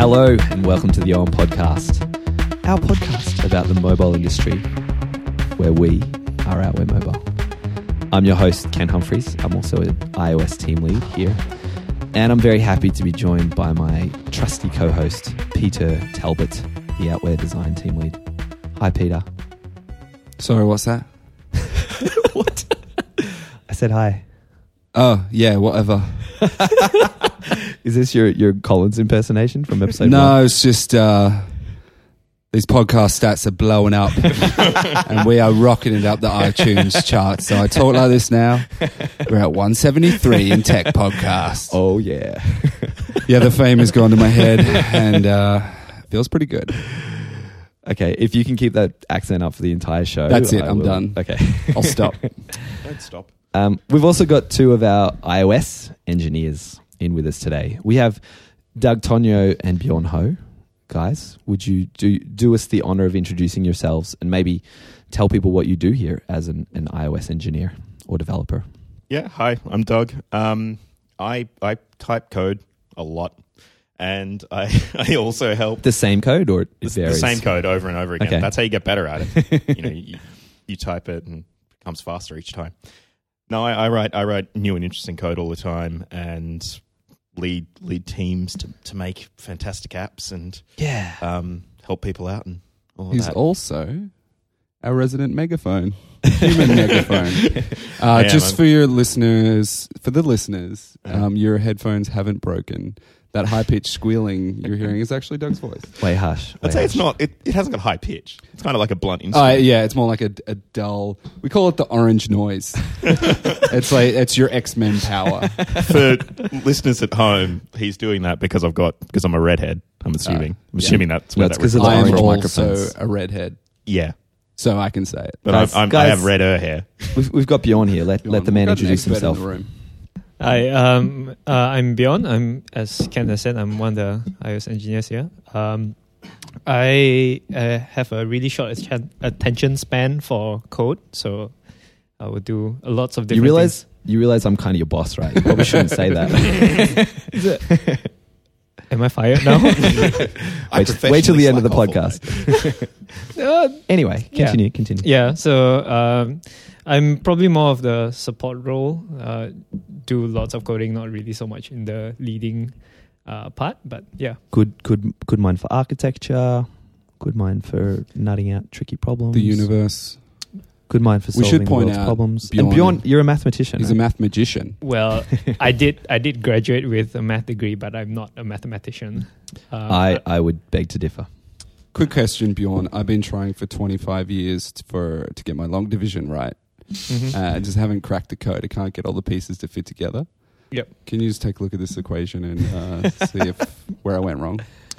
Hello and welcome to the OM Podcast, our podcast about the mobile industry, where we are Outware Mobile. I'm your host, Ken Humphreys. I'm also an iOS team lead here, and I'm very happy to be joined by my trusty co-host, Peter Talbot, the Outware design team lead. Hi, Peter. Sorry, what's that? What? I said hi. Oh, yeah, whatever. Is this your Collins impersonation from episode 1? No, it's just these podcast stats are blowing up and we are rocking it up the iTunes charts. So I talk like this now. We're at 173 in Tech Podcast. Oh, yeah. Yeah, the fame has gone to my head and feels pretty good. Okay, if you can keep that accent up for the entire show. That's it, I I'm will. done. Okay. I'll stop. Don't stop. We've also got two of our iOS engineers in with us today. We have Doug Tonyo and Bjorn Ho. Guys, would you do us the honor of introducing yourselves and maybe tell people what you do here as an iOS engineer or developer? Yeah, hi, I'm Doug. I type code a lot, and I also help The same code or it the varies? same code over and over again. Okay. That's how you get better at it. You type it and it becomes faster each time. No, I write new and interesting code all the time and lead teams to make fantastic apps and help people out and all He's that. also our resident megaphone, human megaphone. Just am. for the listeners, your headphones haven't broken. That high-pitched squealing you're hearing is actually Doug's voice. Way hush. I'd say it's not. It hasn't got high pitch. It's kind of like a blunt instrument. Yeah, it's more like a dull. We call it the orange noise. It's your X-Men power. For listeners at home, he's doing that because I'm a redhead. I'm assuming. I'm assuming that's where That's that 'cause was. of the I am orange also microphones. a redhead, Yeah, so I can say it. but Guys- I guys- have redder hair. We've got Bjorn here. Let the man We've got an introduce expert in himself. the room. Hi, I'm Bjorn. As Ken has said, I'm one of the iOS engineers here. I have a really short attention span for code, so I will do lots of different things. You realize I'm kind of your boss, right? You probably shouldn't say that. Am I fired now? Wait till the end of the podcast. Anyway, Yeah. continue. Yeah, so I'm probably more of the support role. Do lots of coding, not really so much in the leading part, but yeah. Good mind for architecture. Good mind for nutting out tricky problems. The universe. Good mind for We solving should the point world's out problems. Bjorn- And Bjorn, you're a mathematician. He's right? a math magician. Well, I did graduate with a math degree, but I'm not a mathematician. I would beg to differ. Quick question, Bjorn. I've been trying for 25 years to get my long division right. Mhm. I just haven't cracked the code. I can't get all the pieces to fit together. Yep. Can you just take a look at this equation and see where I went wrong?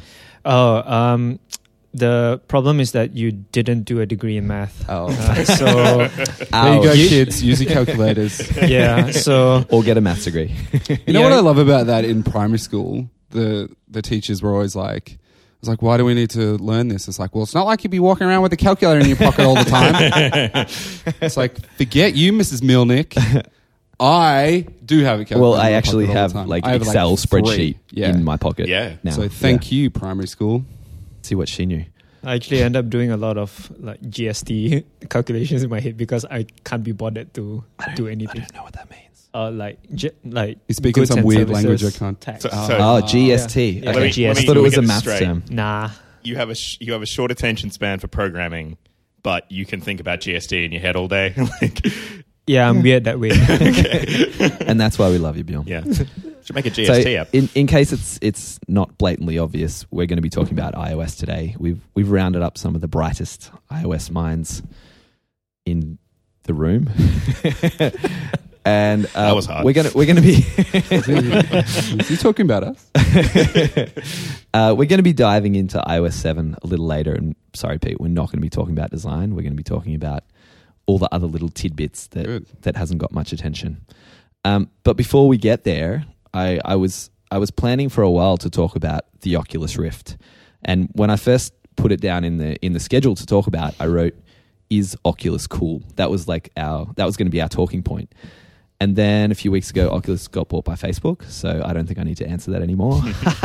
The problem is that you didn't do a degree in math. Oh. So There you go, Ouch. kids. Use your calculators. yeah, so Or get a maths degree. You know what I love about that in primary school? The teachers were always like, I was like, why do we need to learn this? It's like, well, it's not like you'd be walking around with a calculator in your pocket all the time. It's like, forget you, Mrs. Milnick. I do have a calculator. Well, in I my actually pocket all have the time. like I have, Excel three. spreadsheet Yeah. in my pocket. Yeah. Now. So thank you, primary school. See what she knew. I actually end up doing a lot of like GST calculations in my head because I can't be bothered to do I anything. don't know what that means. Like He's speaking goods some and weird services language I can't- tax. So- Oh, GST. Yeah. Okay. Let me- I thought it was a get this maths straight. term. Nah. You have a short attention span for programming, but you can think about GST in your head all day. Yeah, I'm weird that way. And that's why we love you, Bjorn. Yeah, should make a GST So, app. in case it's not blatantly obvious, we're going to be talking about iOS today. We've rounded up some of the brightest iOS minds in the room, and That was hard. We're gonna be Is he talking about us? we're going to be diving into iOS 7 a little later. And sorry, Pete, we're not going to be talking about design. We're going to be talking about all the other little tidbits that hasn't got much attention. But before we get there, I was planning for a while to talk about the Oculus Rift, and when I first put it down in the schedule to talk about, I wrote, "Is Oculus cool?" That was going to be our talking point. And then a few weeks ago, Oculus got bought by Facebook, so I don't think I need to answer that anymore.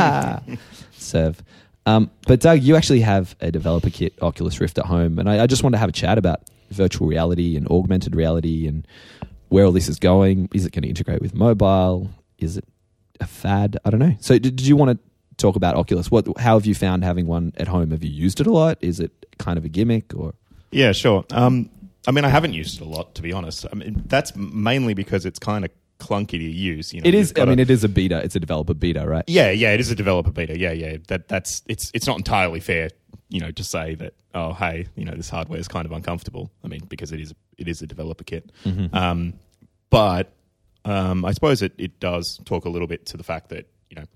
Serve. But Doug, you actually have a developer kit Oculus Rift at home, and I just want to have a chat about virtual reality and augmented reality and where all this is going. Is it going to integrate with mobile? Is it a fad? I don't know. So did you want to talk about Oculus? How have you found having one at home? Have you used it a lot? Is it kind of a gimmick? Or Yeah, sure. I mean, I haven't used it a lot, to be honest. I mean, that's mainly because it's kind of clunky to use. You know, it is. I mean, it is a beta. It's a developer beta, right? Yeah, it is a developer beta. Yeah. That's it's not entirely fair, you know, to say that, oh, hey, you know, this hardware is kind of uncomfortable. I mean, because it is a developer kit. Mm-hmm. But I suppose it does talk a little bit to the fact that, you know,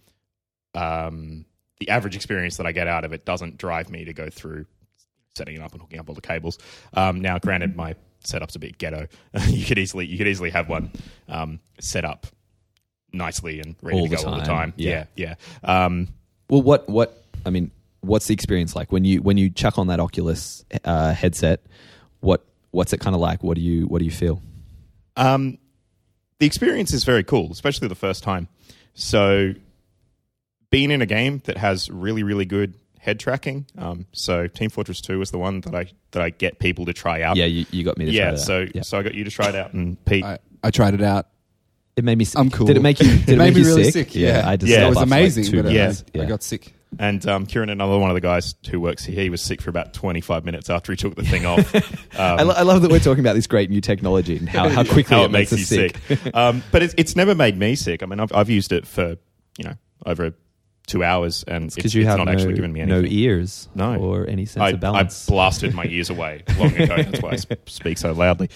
the average experience that I get out of it doesn't drive me to go through setting it up and hooking up all the cables. Now, granted, my setup's a bit ghetto. You could easily have one set up nicely and ready to go all the time. Yeah. Well, what's the experience like when you chuck on that Oculus headset? What's it kind of like? What do you feel? The experience is very cool, especially the first time. So, being in a game that has really, really good head tracking. So Team Fortress 2 was the one that I get people to try out. Yeah, you got me to try it out. So I got you to try it out, and Pete. I tried it out. It made me sick. I'm cool. Did it make you It made me really sick? Yeah, I just it was amazing, like 2 but minutes. I got sick. And Kieran, another one of the guys who works here, he was sick for about 25 minutes after he took the thing off. I love that we're talking about this great new technology and how quickly it makes us you sick. But it's never made me sick. I mean, I've used it for, you know, over 2 hours, and it's not actually given me anything. No ears, no, or any sense of balance. I blasted my ears away long ago. That's why I speak so loudly.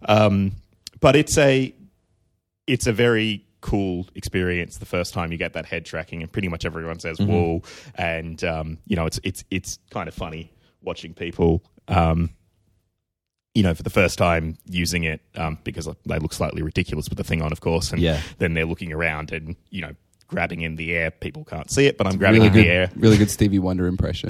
But it's a very cool experience the first time you get that head tracking, and pretty much everyone says "whoa," and you know, it's kind of funny watching people. You know, for the first time using it, because they look slightly ridiculous with the thing on, of course, and then they're looking around and, you know, grabbing in the air. People can't see it, but I'm grabbing in the air. Really good Stevie Wonder impression.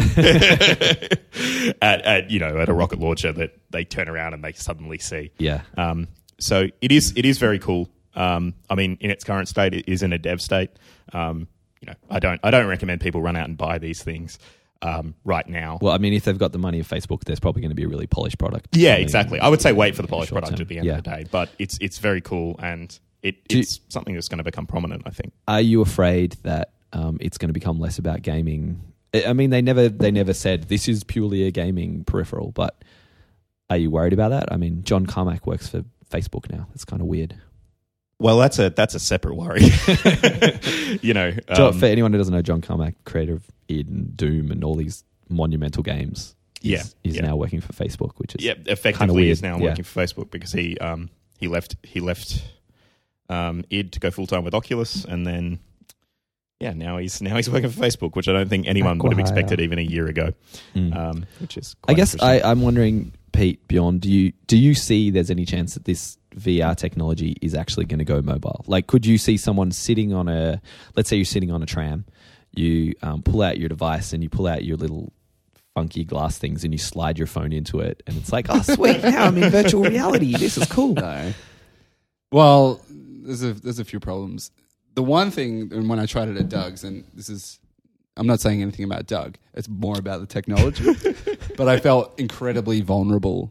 at a rocket launcher that they turn around and they suddenly see. Yeah. So it is very cool. I mean, in its current state, it is in a dev state. You know, I don't recommend people run out and buy these things right now. Well, I mean, if they've got the money of Facebook, there's probably going to be a really polished product. Yeah, exactly. I would say wait for the polished product term. at the end of the day, but it's very cool, and it's something that's going to become prominent, I think. Are you afraid that it's going to become less about gaming? I mean, they never said this is purely a gaming peripheral, but are you worried about that? I mean, John Carmack works for Facebook now. It's kind of weird. Well, that's a separate worry. You know, for anyone who doesn't know, John Carmack, creator of id and Doom and all these monumental games, is now working for Facebook, which is effectively is now working for Facebook because he left id to go full time with Oculus, and then now he's working for Facebook, which I don't think anyone would have expected even a year ago. Which is quite I guess I'm wondering, Pete, Bjorn, do you see there's any chance that this VR technology is actually going to go mobile? Like, could you see someone sitting on let's say you're sitting on a tram, you pull out your device and you pull out your little funky glass things and you slide your phone into it, and it's like, oh sweet, now I'm in virtual reality. This is cool. No. Well, there's a few problems. The one thing, and when I tried it at Doug's, and I'm not saying anything about Doug, it's more about the technology, but I felt incredibly vulnerable.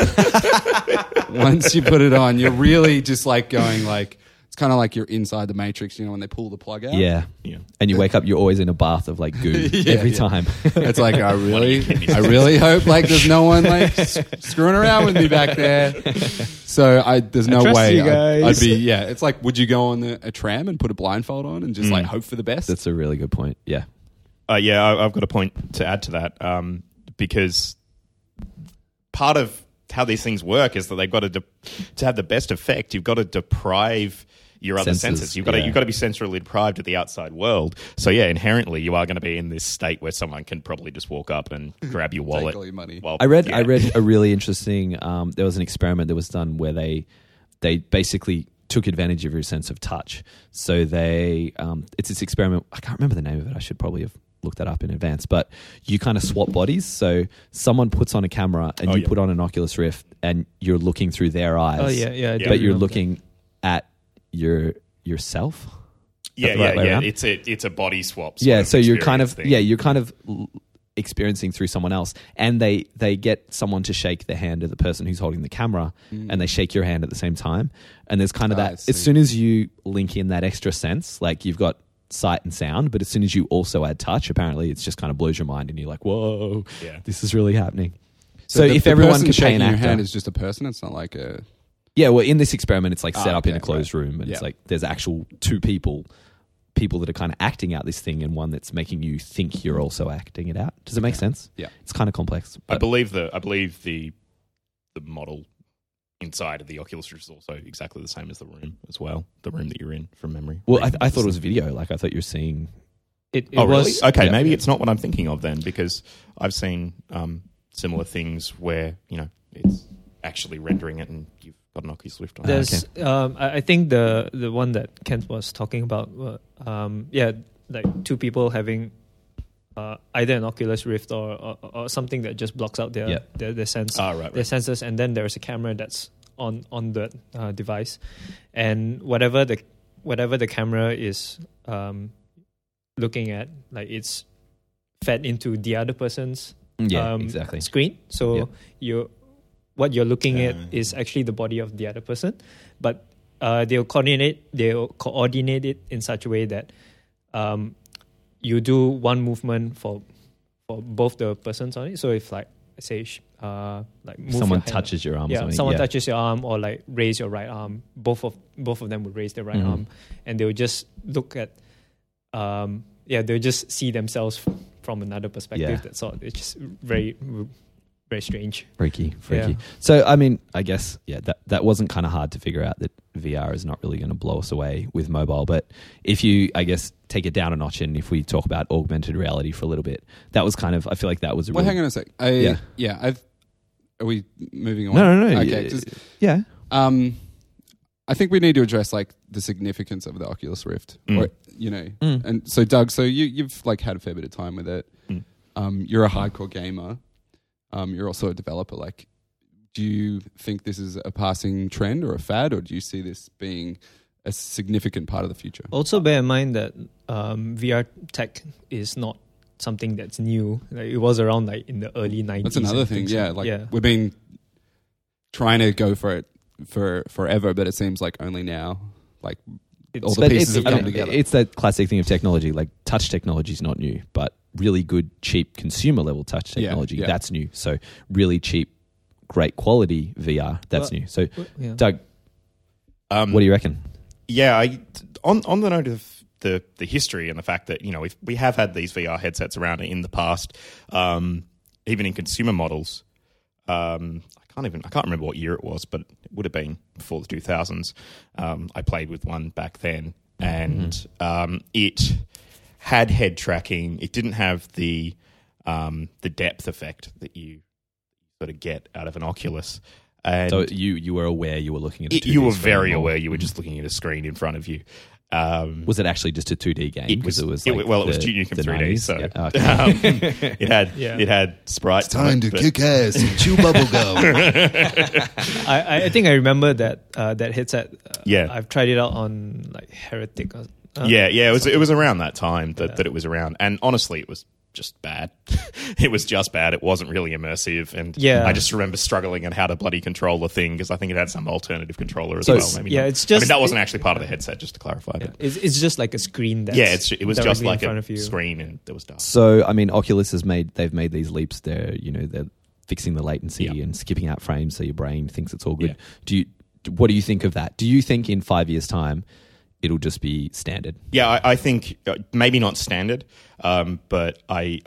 Once you put it on, you're really just like going like, it's kind of like you're inside the Matrix, you know, when they pull the plug out. Yeah. And you wake up, you're always in a bath of like goo every time. It's like, I really hope like there's no one like screwing around with me back there. So there's no way I'd be, it's like, would you go on a tram and put a blindfold on and just like hope for the best? That's a really good point. Yeah. I've got a point to add to that, because part of how these things work is that they've got to have the best effect. You've got to deprive your other senses. You've got to be sensorily deprived of the outside world. So inherently you are going to be in this state where someone can probably just walk up and grab your wallet. Take all your money. I read a really interesting. There was an experiment that was done where they basically took advantage of your sense of touch. So it's this experiment. I can't remember the name of it. I should probably have looked that up in advance, but you kind of swap bodies. So someone puts on a camera and you put on an Oculus Rift and you're looking through their eyes. Oh yeah. But you're looking at yourself. Yeah, the right way around? It's a body swap. Yeah, so you're kind of thing. experiencing through someone else, and they get someone to shake the hand of the person who's holding the camera, and they shake your hand at the same time. And there's kind of that. As soon as you link in that extra sense, like you've got sight and sound, but as soon as you also add touch, apparently it's just kind of blows your mind, and you're like, whoa, this is really happening. So if everyone could pay an actor, your hand is just a person. It's not like a well, in this experiment, it's like set up in a closed right. room, and it's like there's actual two people that are kind of acting out this thing, and one that's making you think you're also acting it out. Does it make sense? Yeah, it's kind of complex. I believe the model inside of the Oculus Rift is also exactly the same as the room as well. The room that you're in, from memory. Well, I thought it was video. Like I thought you were seeing. It really? was Okay, maybe it's not what I'm thinking of then, because I've seen similar things where it's actually rendering it, and you've got an Oculus Rift on. There's, I think the one that Kent was talking about, like two people having either an Oculus Rift or something that just blocks out their sense, right. their sensors, and then there's a camera that's on the device, and whatever the camera is looking at, like it's fed into the other person's exactly screen. So what you're looking at is actually the body of the other person, but they'll coordinate it in such a way that you do one movement for both the persons on it. So if like say like move someone your hand, touches your arm, someone touches your arm, or like raise your right arm, both of them would raise their right arm, and they'll just look at they'll just see themselves from another perspective. That's all. It's just very very strange. Freaky. Yeah. So, I mean, I guess, that wasn't kind of hard to figure out, that VR is not really going to blow us away with mobile. But if you, I guess, take it down a notch, and if we talk about augmented reality for a little bit, that was kind of, I feel like that was a hang on a sec. Are we moving on? No. Okay. Yeah. I think we need to address like the significance of the Oculus Rift, or and so Doug, so you've like had a fair bit of time with it. You're a hardcore gamer. You're also a developer. Like, do you think this is a passing trend or a fad, or do you see this being a significant part of the future? Also, bear in mind that VR tech is not something that's new. Like, it was around like in the early 90s. That's another thing. We've been trying to go for it for forever, but it seems like only now, like all the pieces have come together. It's that classic thing of technology. Like touch technology is not new, but really good, cheap consumer level touch technology, that's new. So really cheap, great quality VR, that's new. So Doug, what do you reckon? Yeah, on the note of the history and the fact that we have had these VR headsets around in the past, even in consumer models. I can't remember what year it was, but it would have been before the 2000s. I played with one back then, and it had head tracking. It didn't have the depth effect that you sort of get out of an Oculus. And so you were aware you were looking at a 2D you were screen, very aware you were just looking at a screen in front of you. Was it actually just a 2D game? It was like it was Duke Nukem 3D, 90s? so Okay. it had sprites. It's time to kick ass and chew bubblegum. I think I remember that headset. Yeah, I've tried it out on like Heretic. It was around that time that it was around, and honestly, it was just bad. It was just bad. It wasn't really immersive, and I just remember struggling on how to bloody control the thing, because I think it had some alternative controller as well. Maybe it's just. I mean, that wasn't actually part of the headset. Just to clarify, but it's just like a screen. That's it was just like a screen, and there was dark. So I mean, Oculus they've made these leaps. They're fixing the latency and skipping out frames, so your brain thinks it's all good. Yeah. What do you think of that? Do you think in 5 years' time it'll just be standard? Yeah, I think maybe not standard, but I'm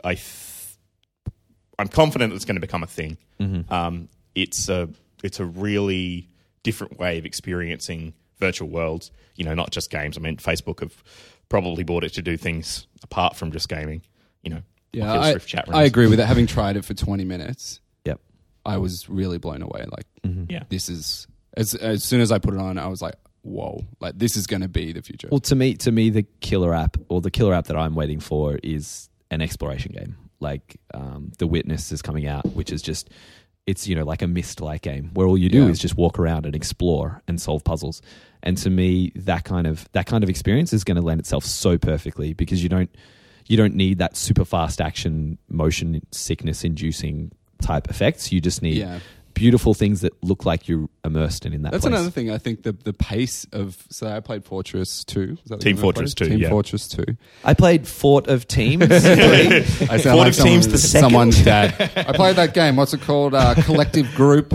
confident it's going to become a thing. Mm-hmm. It's a really different way of experiencing virtual worlds. Not just games. I mean, Facebook have probably bought it to do things apart from just gaming. Oculus chat rooms. I agree with it. Having tried it for 20 minutes, I was really blown away. Like, this is as soon as I put it on, I was like, whoa, like this is going to be the future. Well, to me, the killer app that I'm waiting for is an exploration game. Like The Witness is coming out, which is just it's like a Myst-like game where all you do Yeah. is just walk around and explore and solve puzzles. And to me, that kind of experience is going to lend itself so perfectly, because you don't need that super fast action, motion sickness inducing type effects. You just need beautiful things that look like you're immersed in that That's place. another thing. I think the pace of... So I played Fortress 2. Was that the Team game I Fortress played? 2, Team yeah. Fortress 2. I played Fort of Teams. I sound Fort of Teams the second. someone's dad. I played that game. What's it called? Collective Group.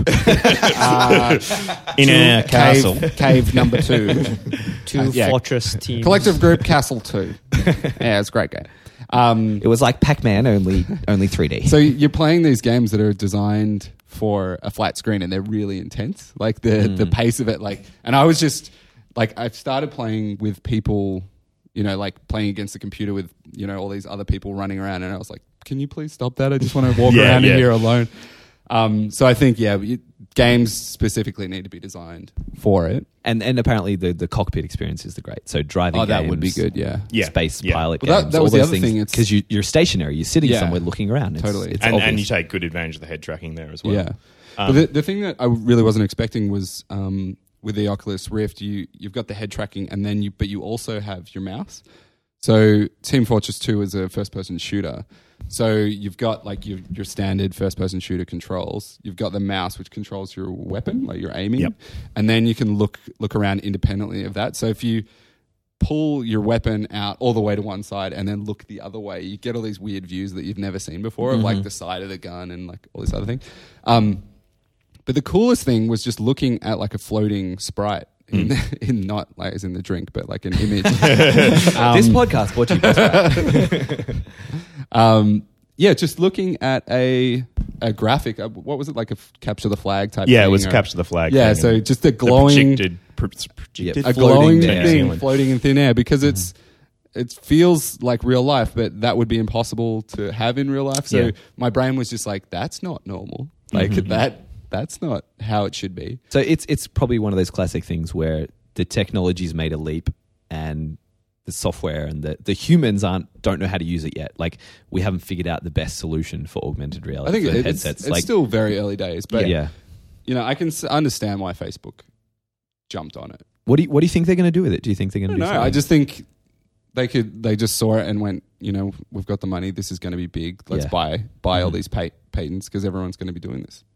In our castle. Cave number 2. Fortress teams. Collective Group Castle 2. Yeah, it's a great game. It was like Pac-Man, only 3D. So you're playing these games that are designed for a flat screen, and they're really intense. Like the pace of it, and I was just I've started playing with people, playing against the computer with all these other people running around, and I was like, can you please stop that? I just want to walk around in here alone. So I think games specifically need to be designed for it. And apparently the cockpit experience is the great. So driving games, that would be good. Yeah. space pilot Well, games. that all was the those other thing, it's- because you're stationary. You're sitting Yeah. somewhere looking around. Totally. It's And obvious. you take good advantage of the head tracking there as well. Yeah. But the thing that I really wasn't expecting was with the Oculus Rift, you've got the head tracking, and then you also have your mouse. So Team Fortress 2 is a first-person shooter. So you've got your standard first-person shooter controls. You've got the mouse, which controls your weapon, like your aiming, Yep. and then you can look around independently of that. So if you pull your weapon out all the way to one side and then look the other way, you get all these weird views that you've never seen before, of the side of the gun and all this other thing. But the coolest thing was just looking at a floating sprite. In not as in the drink, but an image. This podcast brought to you by Just looking at a graphic. What was it, like a capture the flag type? Yeah, thing, it was or- capture the flag. Yeah, thing, so and just a the glowing, projected a floating glowing thing. thing floating in thin air, because it feels like real life, but that would be impossible to have in real life. So Yeah. my brain was just like, that's not normal. That's not how it should be. So it's probably one of those classic things where the technology's made a leap and the software and the humans don't know how to use it yet. We haven't figured out the best solution for augmented reality. I think for it's headsets. still very early days, but yeah. I can understand why Facebook jumped on it. What do you think they're going to do with it? Do you think they're going to do No, something? I just think they just saw it and went, we've got the money. This is going to be big. Let's buy all these patents, because everyone's going to be doing this.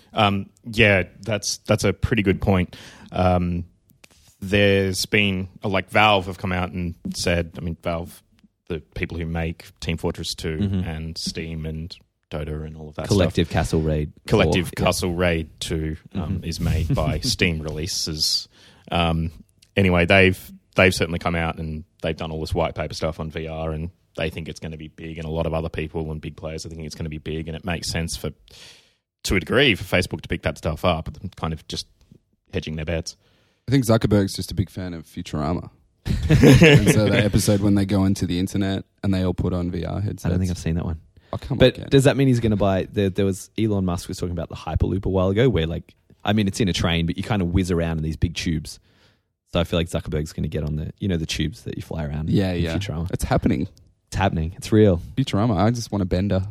That's a pretty good point. There's been Valve have come out and said, Valve, the people who make Team Fortress 2 and Steam and Dota and all of that Collective stuff. Castle Raid. Collective 4, Castle Raid 2 is made by Steam releases. Anyway, they've certainly come out and they've done all this white paper stuff on VR, and they think it's going to be big, and a lot of other people and big players are thinking it's going to be big, and it makes sense to a degree for Facebook to pick that stuff up, kind of just hedging their bets. I think Zuckerberg's just a big fan of Futurama. And so that episode when they go into the internet and they all put on VR headsets. I don't think I've seen that one. Oh, come on, But Ken. does that mean he's going to buy... There was Elon Musk was talking about the Hyperloop a while ago, where it's in a train, but you kind of whiz around in these big tubes. So I feel like Zuckerberg's going to get on the tubes that you fly around in Futurama. It's happening. It's happening. It's real. Futurama, I just want a bender.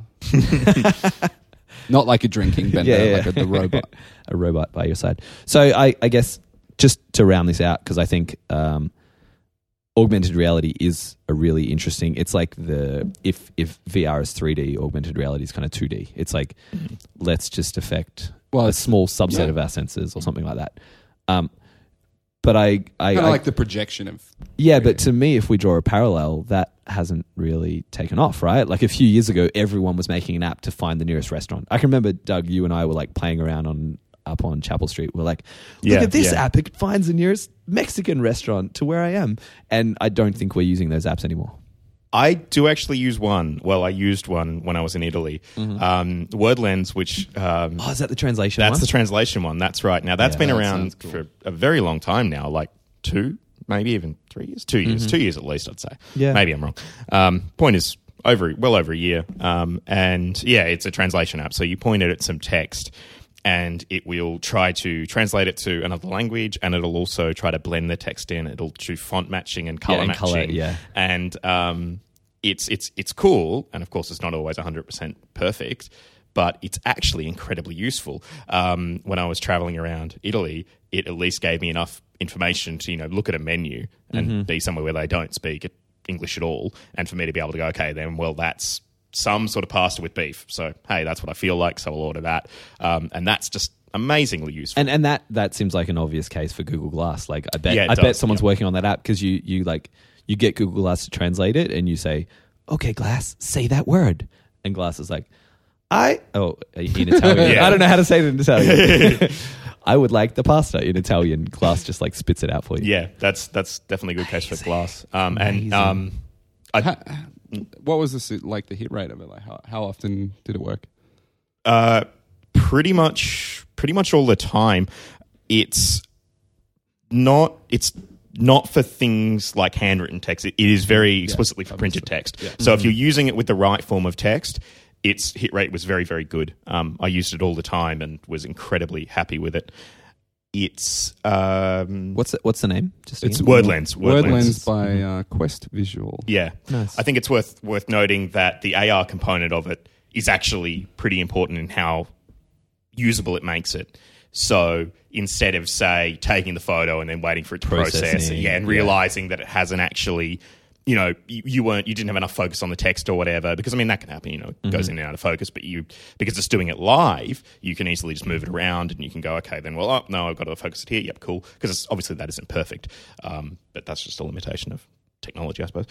Not like a drinking bender, like the robot. A robot by your side. So I guess just to round this out, because I think augmented reality is a really interesting... It's like if VR is 3D, augmented reality is kind of 2D. It's like, let's just affect a small subset of our senses or something like that. But I Kind of like the projection of... Yeah, but to me, if we draw a parallel, that hasn't really taken off, right? Like a few years ago, everyone was making an app to find the nearest restaurant. I can remember, Doug, you and I were playing around up on Chapel Street. We're like, look at this app. It finds the nearest Mexican restaurant to where I am. And I don't think we're using those apps anymore. I do actually use one. Well, I used one when I was in Italy. WordLens, which... is that the translation That's one? the translation one. That's right. Now, that's been that around sounds cool. for a very long time now, 2, maybe even 3 years. 2 years. 2 years at least, I'd say. Yeah. Maybe I'm wrong. Point is, well over a year. And yeah, it's a translation app. So you point it at some text and it will try to translate it to another language, and it'll also try to blend the text in. It'll do font matching and color matching. And it's cool. And of course, it's not always 100% perfect. but it's actually incredibly useful. When I was traveling around Italy, it at least gave me enough information to, look at a menu and be somewhere where they don't speak English at all, and for me to be able to go, okay, then, well, that's some sort of pasta with beef. So, hey, that's what I feel like, so I'll order that. And that's just amazingly useful. And that seems like an obvious case for Google Glass. Like, I bet Yeah, it bet does, someone's working on that app, because you get Google Glass to translate it, and you say, okay, Glass, say that word. And Glass is like, in Italian. Yeah. I don't know how to say it in Italian. I would like the pasta in Italian. Glass just like spits it out for you. Yeah, that's definitely a good case for Glass. What was the hit rate of it? Like how often did it work? Pretty much all the time. It's not for things like handwritten text. It is very explicitly for printed text. Yeah. So if you're using it with the right form of text, its hit rate was very, very good. I used it all the time and was incredibly happy with it. It's what's the name? It's WordLens. WordLens by Quest Visual. Yeah, nice. I think it's worth noting that the AR component of it is actually pretty important in how usable it makes it. So instead of, say, taking the photo and then waiting for it to process it, and realizing that it hasn't actually, you didn't have enough focus on the text or whatever, because that can happen, it goes in and out of focus, but because it's doing it live, you can easily just move it around and you can go, okay, then, well, no, I've got to focus it here. Yep, cool. Because obviously that isn't perfect. But that's just a limitation of technology, I suppose.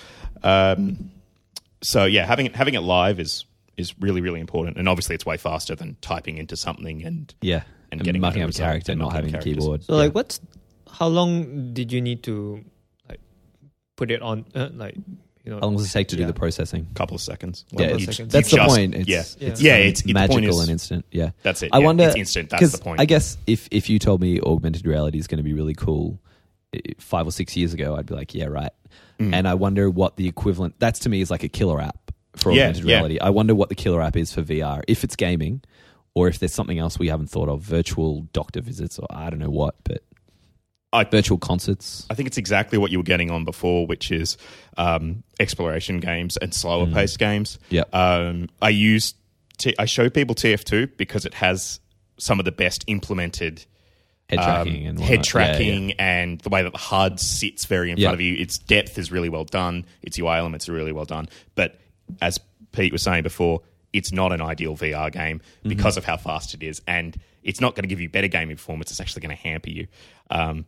So yeah, having it live is really, really important. And obviously it's way faster than typing into something and getting mucking up a character and not having a keyboard. So how long did you need to put it on? How long does it take to do the processing? A couple of seconds. That's the point. It's magical and instant. Yeah, that's it. I wonder, it's instant. That's the point. I guess if you told me augmented reality is going to be really cool 5 or 6 years ago, I'd be like, yeah, right. And I wonder what the equivalent. That's to me is like a killer app for augmented reality. I wonder what the killer app is for VR. If it's gaming, or if there's something else we haven't thought of, virtual doctor visits, or I don't know what, but. Virtual concerts. I think it's exactly what you were getting on before, which is exploration games and slower paced games. Yeah. I show people TF2 because it has some of the best implemented head tracking and the way that the HUD sits very in front of you. Its depth is really well done. Its UI elements are really well done. But as Pete was saying before, it's not an ideal VR game because of how fast it is, and it's not going to give you better gaming performance. It's actually going to hamper you. I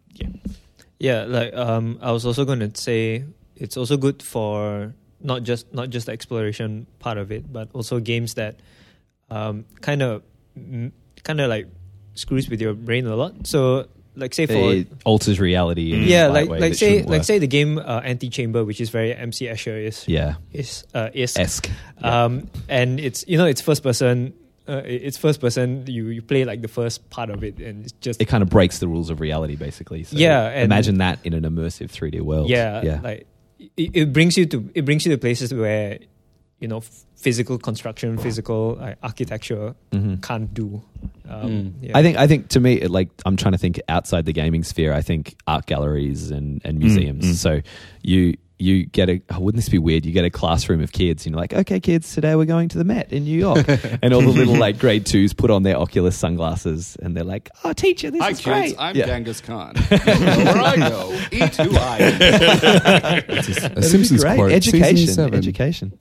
was also going to say it's also good for not just the exploration part of it, but also games that kind of like screws with your brain a lot. So like say it alters reality. In say the game Antichamber, which is very MC Escher esque. And it's it's first person. It's first person. You play like the first part of it, and it's just it kind of breaks the rules of reality, basically. So and imagine that in an immersive 3D world. Like it brings you to places where physical construction, physical architecture can't do. I think to me, I'm trying to think outside the gaming sphere. I think art galleries and museums. So you get wouldn't this be weird? You get a classroom of kids and you're like, okay, kids, today we're going to the Met in New York. And all the little grade 2s put on their Oculus sunglasses and they're like, oh, teacher, this is great. I'm Genghis Khan. Where I go, eat who I am. A Simpsons quote. Education.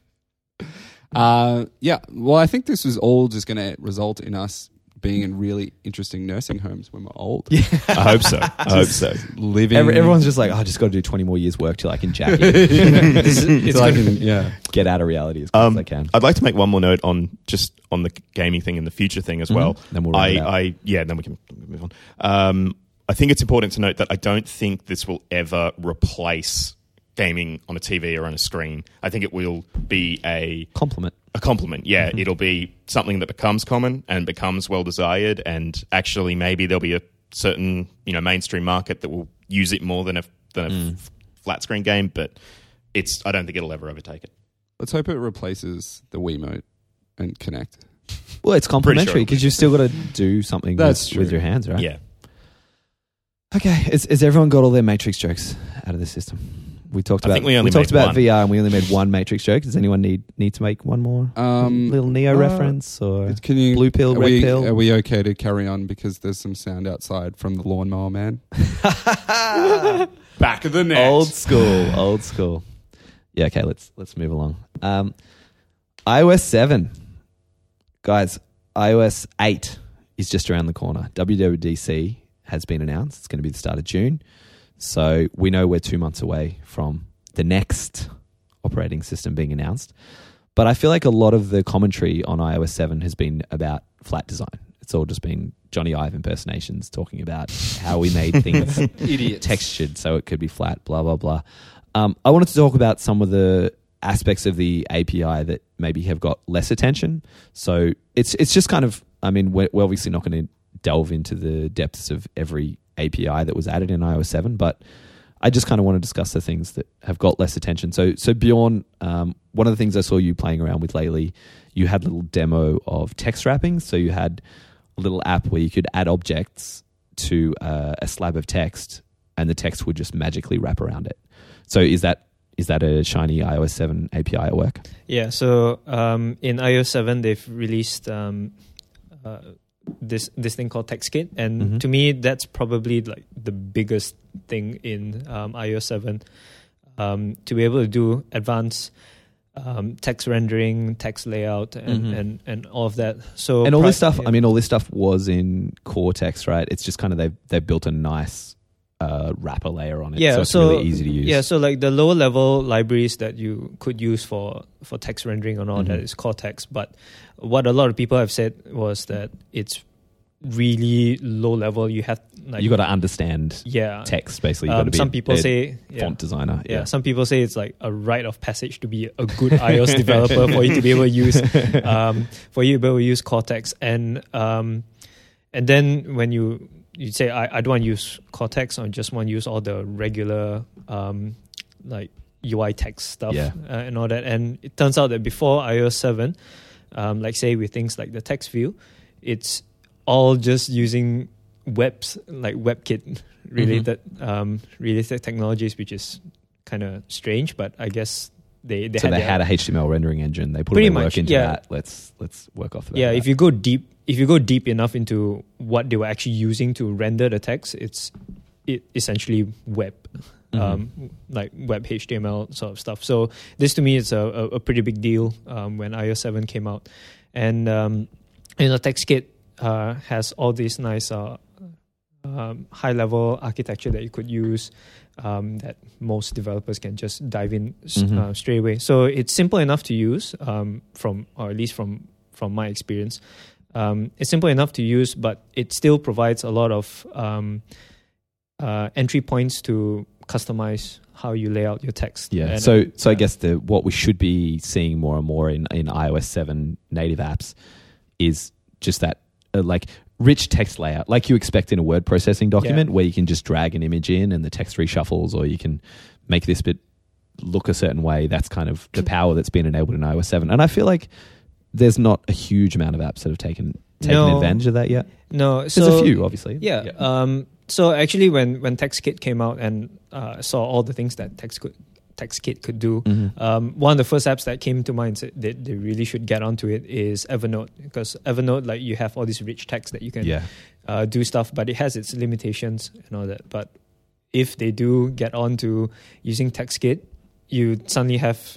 Well, I think this was all just going to result in us being in really interesting nursing homes when we're old. Yeah. I hope so. Living. Everyone's just like, I just got to do 20 more years work till I can jack it. Get out of reality as quick as I can. I'd like to make one more note on the gaming thing and the future thing as well. Then we'll then we can move on. I think it's important to note that I don't think this will ever replace gaming on a TV or on a screen. I think it will be a complement. It'll be something that becomes common and becomes well desired, and actually maybe there'll be a certain mainstream market that will use it more than a flat screen game. But I don't think it'll ever overtake it. Let's hope it replaces the Wiimote and Kinect. Well, it's complementary because you've still got to do something with your hands, right? Yeah. Okay, is everyone got all their Matrix jokes out of the system? We talked I about think we only talked made about one. VR and we only made one Matrix joke. Does anyone need to make one more? Little Neo reference or Can you, blue pill, red pill? Are we okay to carry on because there's some sound outside from the lawnmower man? Back of the net. Old school. Yeah, okay, let's move along. iOS 7. Guys, iOS 8 is just around the corner. WWDC has been announced. It's going to be the start of June. So we know we're 2 months away from the next operating system being announced. But I feel like a lot of the commentary on iOS 7 has been about flat design. It's all just been Johnny Ive impersonations talking about how we made things textured so it could be flat, blah, blah, blah. I wanted to talk about some of the aspects of the API that maybe have got less attention. So it's just kind of, I mean, we're obviously not going to delve into the depths of every API that was added in iOS 7, but I just kind of want to discuss the things that have got less attention. So Bjorn, one of the things I saw you playing around with lately, you had a little demo of text wrapping. So you had a little app where you could add objects to a slab of text and the text would just magically wrap around it. So is that a shiny iOS 7 API at work? Yeah, so in iOS 7, they've released this thing called TextKit, and to me, that's probably like the biggest thing in iOS 7. To be able to do advanced text rendering, text layout, and all of that. So and all this stuff. I mean, all this stuff was in Cortex, right? It's just kind of they've built a nice wrapper layer on it, so it's really easy to use. Yeah, so like the lower level libraries that you could use for text rendering and all that is Cortex. But what a lot of people have said was that it's really low level. You have you got to understand text basically. You got to be some people say font designer. Yeah, some people say it's like a rite of passage to be a good iOS developer for you to be able to use Cortex, and then when you say I don't want to use Cortex, I just want to use all the regular like UI text stuff and all that. And it turns out that before iOS 7, like say with things like the text view, it's all just using WebKit related technologies, which is kind of strange, but I guess they had a HTML rendering engine. They put a work into that. Let's work off of that. Yeah, if you go deep enough into what they were actually using to render the text, it's essentially web, like web HTML sort of stuff. So this to me is a pretty big deal when iOS 7 came out, and TextKit has all these nice high level architecture that you could use. That most developers can just dive in straight away. So it's simple enough to use, or at least from my experience. It's simple enough to use, but it still provides a lot of entry points to customize how you lay out your text. Yeah. So I guess what we should be seeing more and more in iOS 7 native apps is just that like rich text layout, like you expect in a word processing document, where you can just drag an image in and the text reshuffles, or you can make this bit look a certain way. That's kind of the power that's been enabled in iOS 7. And I feel like there's not a huge amount of apps that have taken advantage of that yet. No, there's a few, obviously. Yeah. So actually, when TextKit came out and saw all the things that TextKit could do, one of the first apps that came to mind that they really should get onto it is Evernote, because Evernote, like, you have all this rich text that you can do stuff, but it has its limitations and all that. But if they do get onto using TextKit, you suddenly have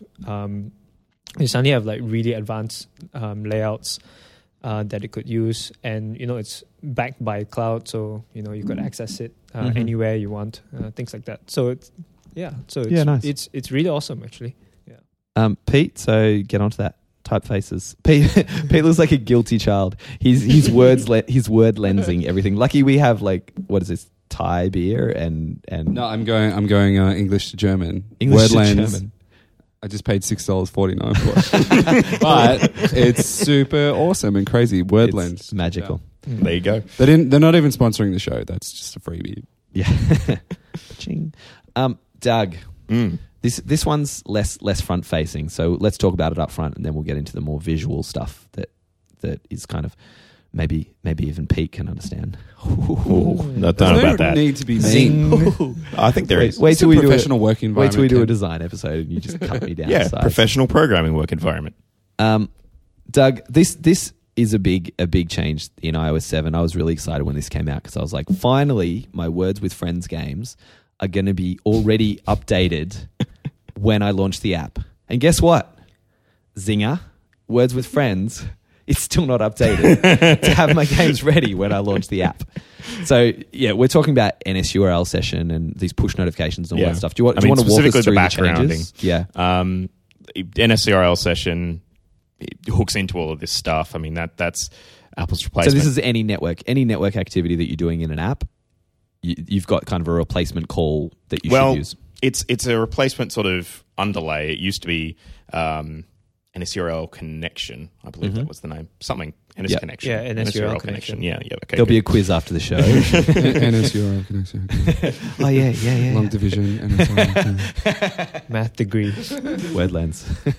like really advanced layouts that it could use, and it's backed by cloud, so you could access it anywhere you want, things like that. So it's nice. It's really awesome, actually. Yeah. Pete, so get onto that. Typefaces. Pete looks like a guilty child. His word lensing everything. Lucky we have, like, what is this, Thai beer and no, I'm going English to German. English to German. I just paid $6.49 for it, but it's super awesome and crazy. Wordlens, it's magical. Yeah. There you go. They're not even sponsoring the show. That's just a freebie. Yeah. Ching. Doug, this one's less front facing, so let's talk about it up front, and then we'll get into the more visual stuff that is kind of maybe even Pete can understand. I don't know There's about no that. need to be mean. I think there is. Wait It's till a we do professional work Wait environment. till we do a Ken. design episode and you just cut me down. Yeah, the sides. professional programming work environment. Doug, this is a big change in iOS 7. I was really excited when this came out because I was like, finally, my Words with Friends games are going to be already updated when I launch the app. And guess what? Zinger, Words with Friends, it's still not updated to have my games ready when I launch the app. So, yeah, we're talking about NSURL session and these push notifications and all that stuff. Do you want to walk us specifically through the the backgrounding. changes? Yeah. NSCRL session it hooks into all of this stuff. I mean, that's Apple's So replacement. this is any network activity that you're doing in an app. You've got kind of a replacement call that you should use. It's a replacement sort of underlay. It used to be NSURL connection. I believe that was the name. Something NS Yeah. connection. Yeah, NSURL connection. Yeah, yeah. Okay. There'll be a quiz after the show. NSURL connection. Oh yeah. Long division. NSURL. Math degree. Wordlands.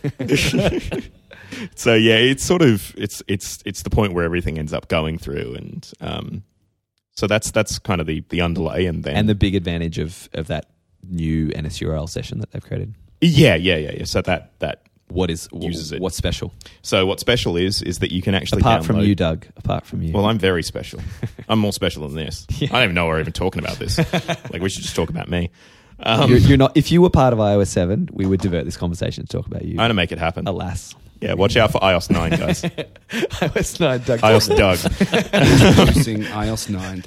So yeah, it's sort of it's the point where everything ends up going through, and so that's kind of the underlay, and then And the big advantage of that new NSURL session that they've created. yeah. So that Uses it. What's special? so what's special is that you can actually Apart from download- you, Doug. Apart from you. Well, I'm very special. I'm more special than this. I don't even know we're even talking about this. Like, we should just talk about me. you're not. If you were part of iOS 7, we would divert this conversation to talk about you. I'm going to make it happen. Alas. Yeah, watch out for iOS 9, guys. iOS 9, Doug. iOS Doug. Introducing iOS 9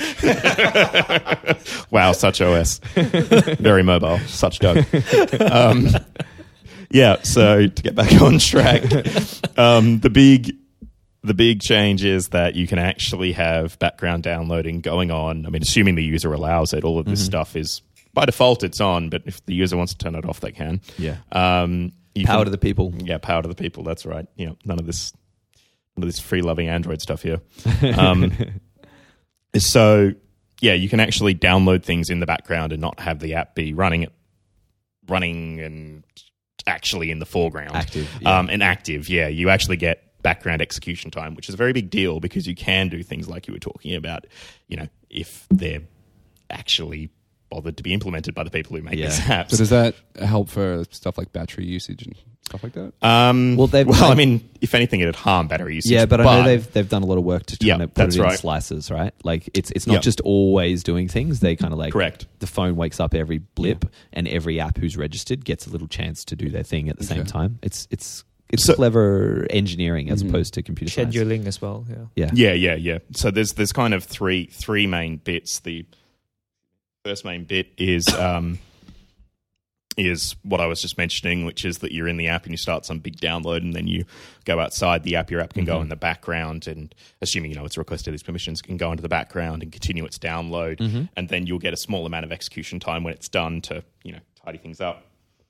to Doge. Wow, such OS. Very mobile. Such Doug. Yeah, so to get back on track, the big change is that you can actually have background downloading going on. I mean, assuming the user allows it, all of this stuff is, by default, it's on, but if the user wants to turn it off, they can. Yeah. Power to the people. Yeah, power to the people. That's right. You know, none of this free-loving Android stuff here. So, yeah, you can actually download things in the background and not have the app be running and actually in the foreground. Active. Yeah. And active, yeah. You actually get background execution time, which is a very big deal because you can do things like you were talking about, you know, if they're actually bothered to be implemented by the people who make these apps. So does that help for stuff like battery usage and stuff like that? I they've- mean, if anything, it'd harm battery usage. Yeah, but I know they've done a lot of work to kind of put that's it in right. slices, right? Like it's not just always doing things. They kind of like Correct. The phone wakes up every blip, and every app who's registered gets a little chance to do their thing at the same time. It's So- clever engineering as opposed to computer science. Scheduling as well. Yeah. Yeah. So there's kind of three main bits. The first main bit is what I was just mentioning, which is that you're in the app and you start some big download, and then you go outside the app. Your app can go in the background, and assuming it's requested these permissions, can go into the background and continue its download, and then you'll get a small amount of execution time when it's done to tidy things up.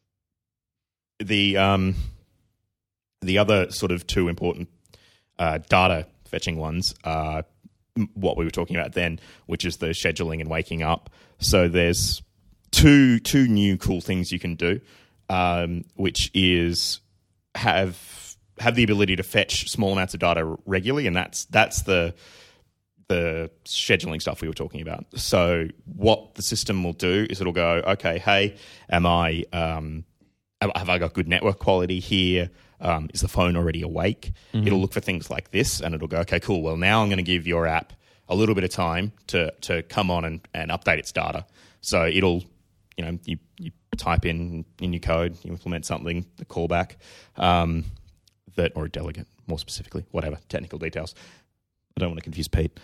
The other sort of two important data fetching ones are what we were talking about then, which is the scheduling and waking up. So there's two new cool things you can do, which is have the ability to fetch small amounts of data regularly, and that's the scheduling stuff we were talking about. So what the system will do is it'll go, okay, hey, have I got good network quality here? Is the phone already awake? It'll look for things like this, and it'll go, okay, cool. Well, now I'm going to give your app a little bit of time to come on and update its data. So it'll, you type in your code, you implement something, the callback, or a delegate, more specifically, whatever, technical details. I don't want to confuse Pete.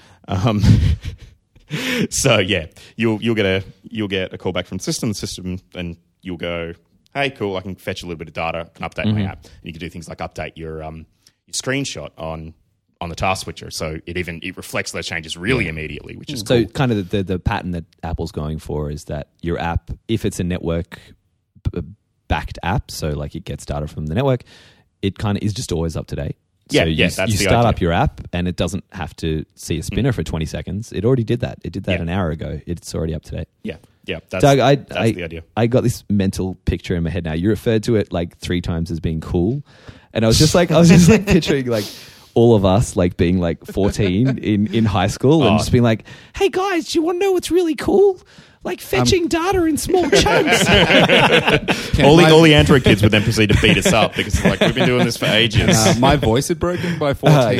So yeah, you'll get a callback from the system, and you'll go, hey, cool, I can fetch a little bit of data, can update my app. And you can do things like update your screenshot on the task switcher, so it reflects those changes really immediately, which is So cool. kind of the pattern that Apple's going for is that your app, if it's a network backed app, so like it gets data from the network, it kind of is just always up to date. Yeah, so that's you the start idea. up your app and it doesn't have to see a spinner for 20 seconds. It already did that. It did that an hour ago. It's already up to date. Yeah. That's, Doug, that's the idea. I got this mental picture in my head now. You referred to it like 3 times as being cool, and I was just like picturing like all of us like being like 14 in high school and just being like, hey guys, do you want to know what's really cool? Like fetching data in small chunks. all the Android kids would then proceed to beat us up because it's like, we've been doing this for ages. My voice had broken by 14.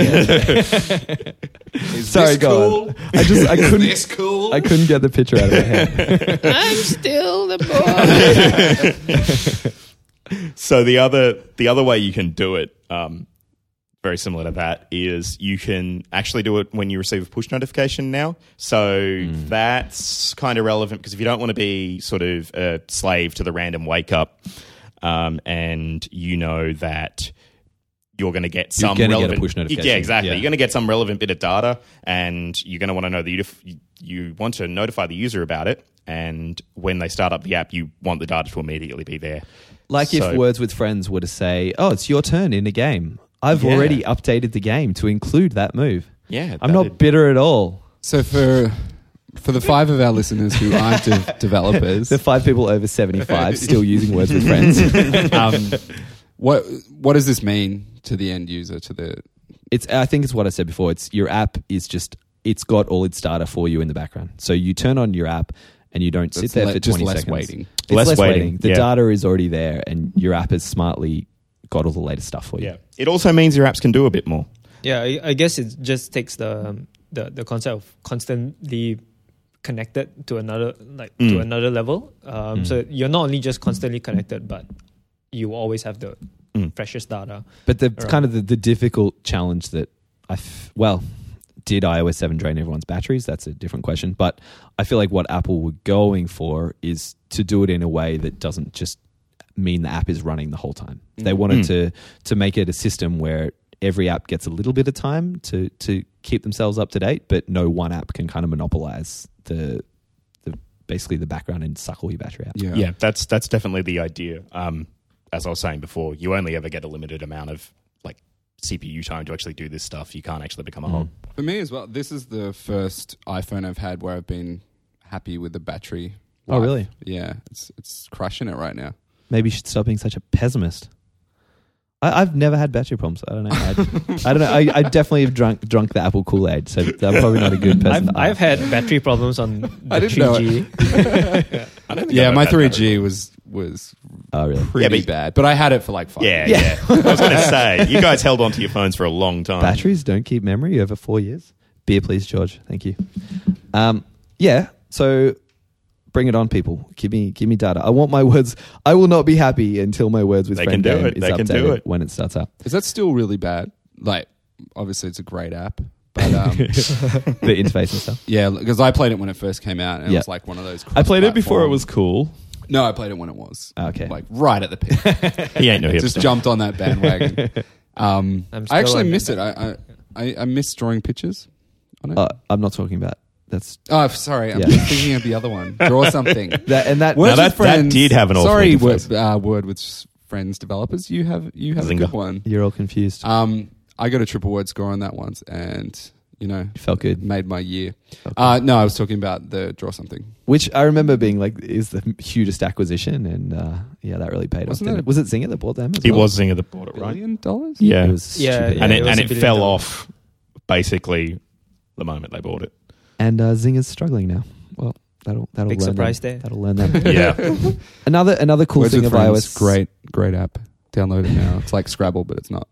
Is Sorry, this go cool? on. I couldn't. This cool? I couldn't get the picture out of my head. I'm still the boy. So the other way you can do it, very similar to that, is you can actually do it when you receive a push notification now. So that's kind of relevant because if you don't want to be sort of a slave to the random wake up, and you know that you're going to get some You're gonna relevant get a push notification. Yeah, exactly. Yeah. You're going to get some relevant bit of data, and you're going to want to know that you want to notify the user about it. And when they start up the app, you want the data to immediately be there. Like if Words with Friends were to say, "Oh, it's your turn in a game. I've already updated the game to include that move." Yeah, I'm not bitter at all. So for the 5 of our listeners who aren't developers, The 5 people over 75 still using Words with Friends. what does this mean to the end user? I think it's what I said before. It's your app is just, it's got all its data for you in the background. So you turn on your app and you don't sit there for 20 less seconds. waiting. It's Less less waiting, waiting. The yeah. data is already there and your app has smartly got all the latest stuff for you. Yeah. It also means your apps can do a bit more. Yeah, I guess it just takes the concept of constantly connected to another to another level. So you're not only just constantly connected, but you always have the freshest data. But the around. kind of the difficult challenge that did iOS 7 drain everyone's batteries? That's a different question. But I feel like what Apple were going for is to do it in a way that doesn't just mean the app is running the whole time. They wanted to make it a system where every app gets a little bit of time to keep themselves up to date, but no one app can kind of monopolize the basically the background and suck all your battery out. Yeah, that's definitely the idea. As I was saying before, you only ever get a limited amount of like CPU time to actually do this stuff. You can't actually become a hog. For me as well, this is the first iPhone I've had where I've been happy with the battery Oh, life. really? Yeah, it's crushing it right now. Maybe you should stop being such a pessimist. I've never had battery problems. I don't know. I don't know. I definitely have drunk the Apple Kool-Aid, so I'm probably not a good person. I've had battery problems on the I didn't know 3G. I don't think Yeah, I've my had that 3G was Oh, really? pretty but- bad, but I had it for like 5 years. Yeah. I was going to say, you guys held onto your phones for a long time. Batteries don't keep memory over 4 years. Beer, please, George. Thank you. Yeah. So bring it on, people. Give me data. I want my words. I will not be happy until my Words with They Friend can do game it. is They can do updated it. when it starts up. Is that still really bad? Like, obviously it's a great app, but The interface and stuff. yeah, because I played it when it first came out, and it Yeah. was like one of those. I played it before it cross-platform- was cool. No, I played it when it was. Okay. Like right at the peak. He ain't no Just hipster. jumped on that bandwagon. I'm I still actually on miss that. it. I miss drawing pictures on it. I'm not talking about that's Oh, sorry. I'm Yeah. thinking of the other one. Draw something. that and that. Words that- with Friends. that did have an awful Sorry, interface. Word with Friends developers. You have a Zynga. good one. You're all confused. I got a triple word score on that once, and It felt good. made my year. Felt good. No, I was talking about the draw something. Which I remember being like is the hugest acquisition, and yeah, that really paid off. Wasn't didn't that it? Was it Zynga that bought them? As It well? was Zynga that bought it, right? $1 billion? Yeah. It was Yeah, stupid. yeah. and it was it a billion fell dollars. off basically the moment they bought it. And Zynga's struggling now. Well, that'll Big learn surprise them. there. That'll learn them. Yeah. Another cool Words thing with of Friends, iOS. great app. Download it now. It's like Scrabble, but it's not.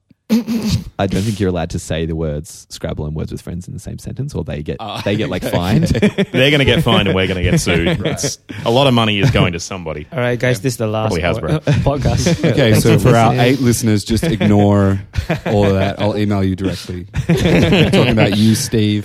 I don't think you're allowed to say the words Scrabble and Words with Friends in the same sentence, or they get like okay. fined. They're going to get fined and we're going to get sued. It's, a lot of money is going to somebody. All right, guys, this is the last Probably Hasbro. podcast. Okay, Thanks so for for our listening. 8 listeners, just ignore all of that. I'll email you directly. Talking about you, Steve.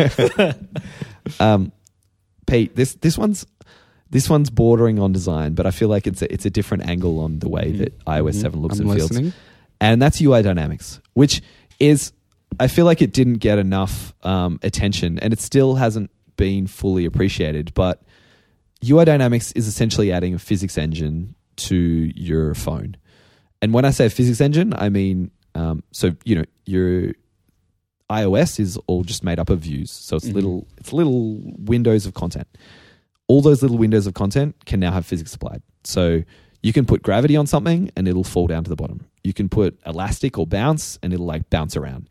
Pete, this one's bordering on design, but I feel like it's a different angle on the way that iOS 7 looks I'm and feels. listening. And that's UI Dynamics, which is, I feel like it didn't get enough attention, and it still hasn't been fully appreciated. But UI Dynamics is essentially adding a physics engine to your phone. And when I say physics engine, I mean, your iOS is all just made up of views. So it's little windows of content. All those little windows of content can now have physics applied. So you can put gravity on something and it'll fall down to the bottom. You can put elastic or bounce and it'll like bounce around.